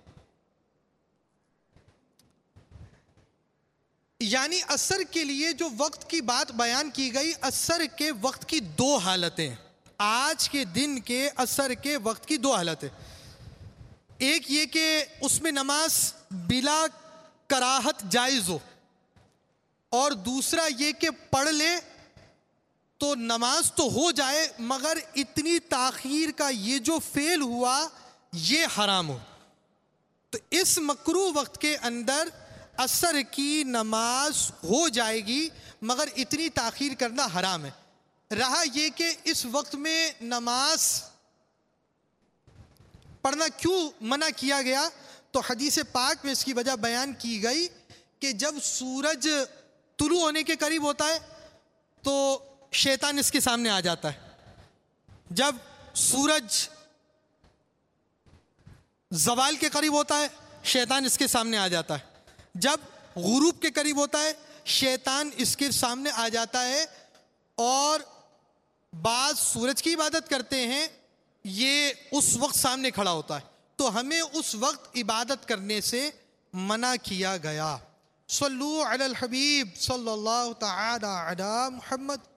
यानी असर के लिए जो वक्त की बात बयान की गई, असर के वक्त की दो हालतें, आज के दिन के असर के वक्त की दो हालतें, एक ये कि उसमें नमाज बिला कराहत जायज़ हो, और दूसरा ये कि पढ़ ले तो नमाज तो हो जाए मगर इतनी ताख़ीर का ये जो फेल हुआ ये हराम हो। तो इस मकरूह वक्त के अंदर असर की नमाज हो जाएगी मगर इतनी ताख़ीर करना हराम है। रहा ये कि इस वक्त में नमाज पढ़ना क्यों मना किया गया, तो हदीस पाक में इसकी वजह बयान की गई कि जब सूरज तुलू होने के करीब होता है तो शैतान इसके सामने आ जाता है, जब सूरज ज़वाल के करीब होता है शैतान इसके सामने आ जाता है, जब गुरूब के करीब होता है शैतान इसके सामने आ जाता है। और बाज़ सूरज की इबादत करते हैं, ये उस वक्त सामने खड़ा होता है, तो हमें उस वक्त इबादत करने से मना किया गया। सल्लु अलल हबीब सल्लल्लाहु तआला अला मुहम्मद।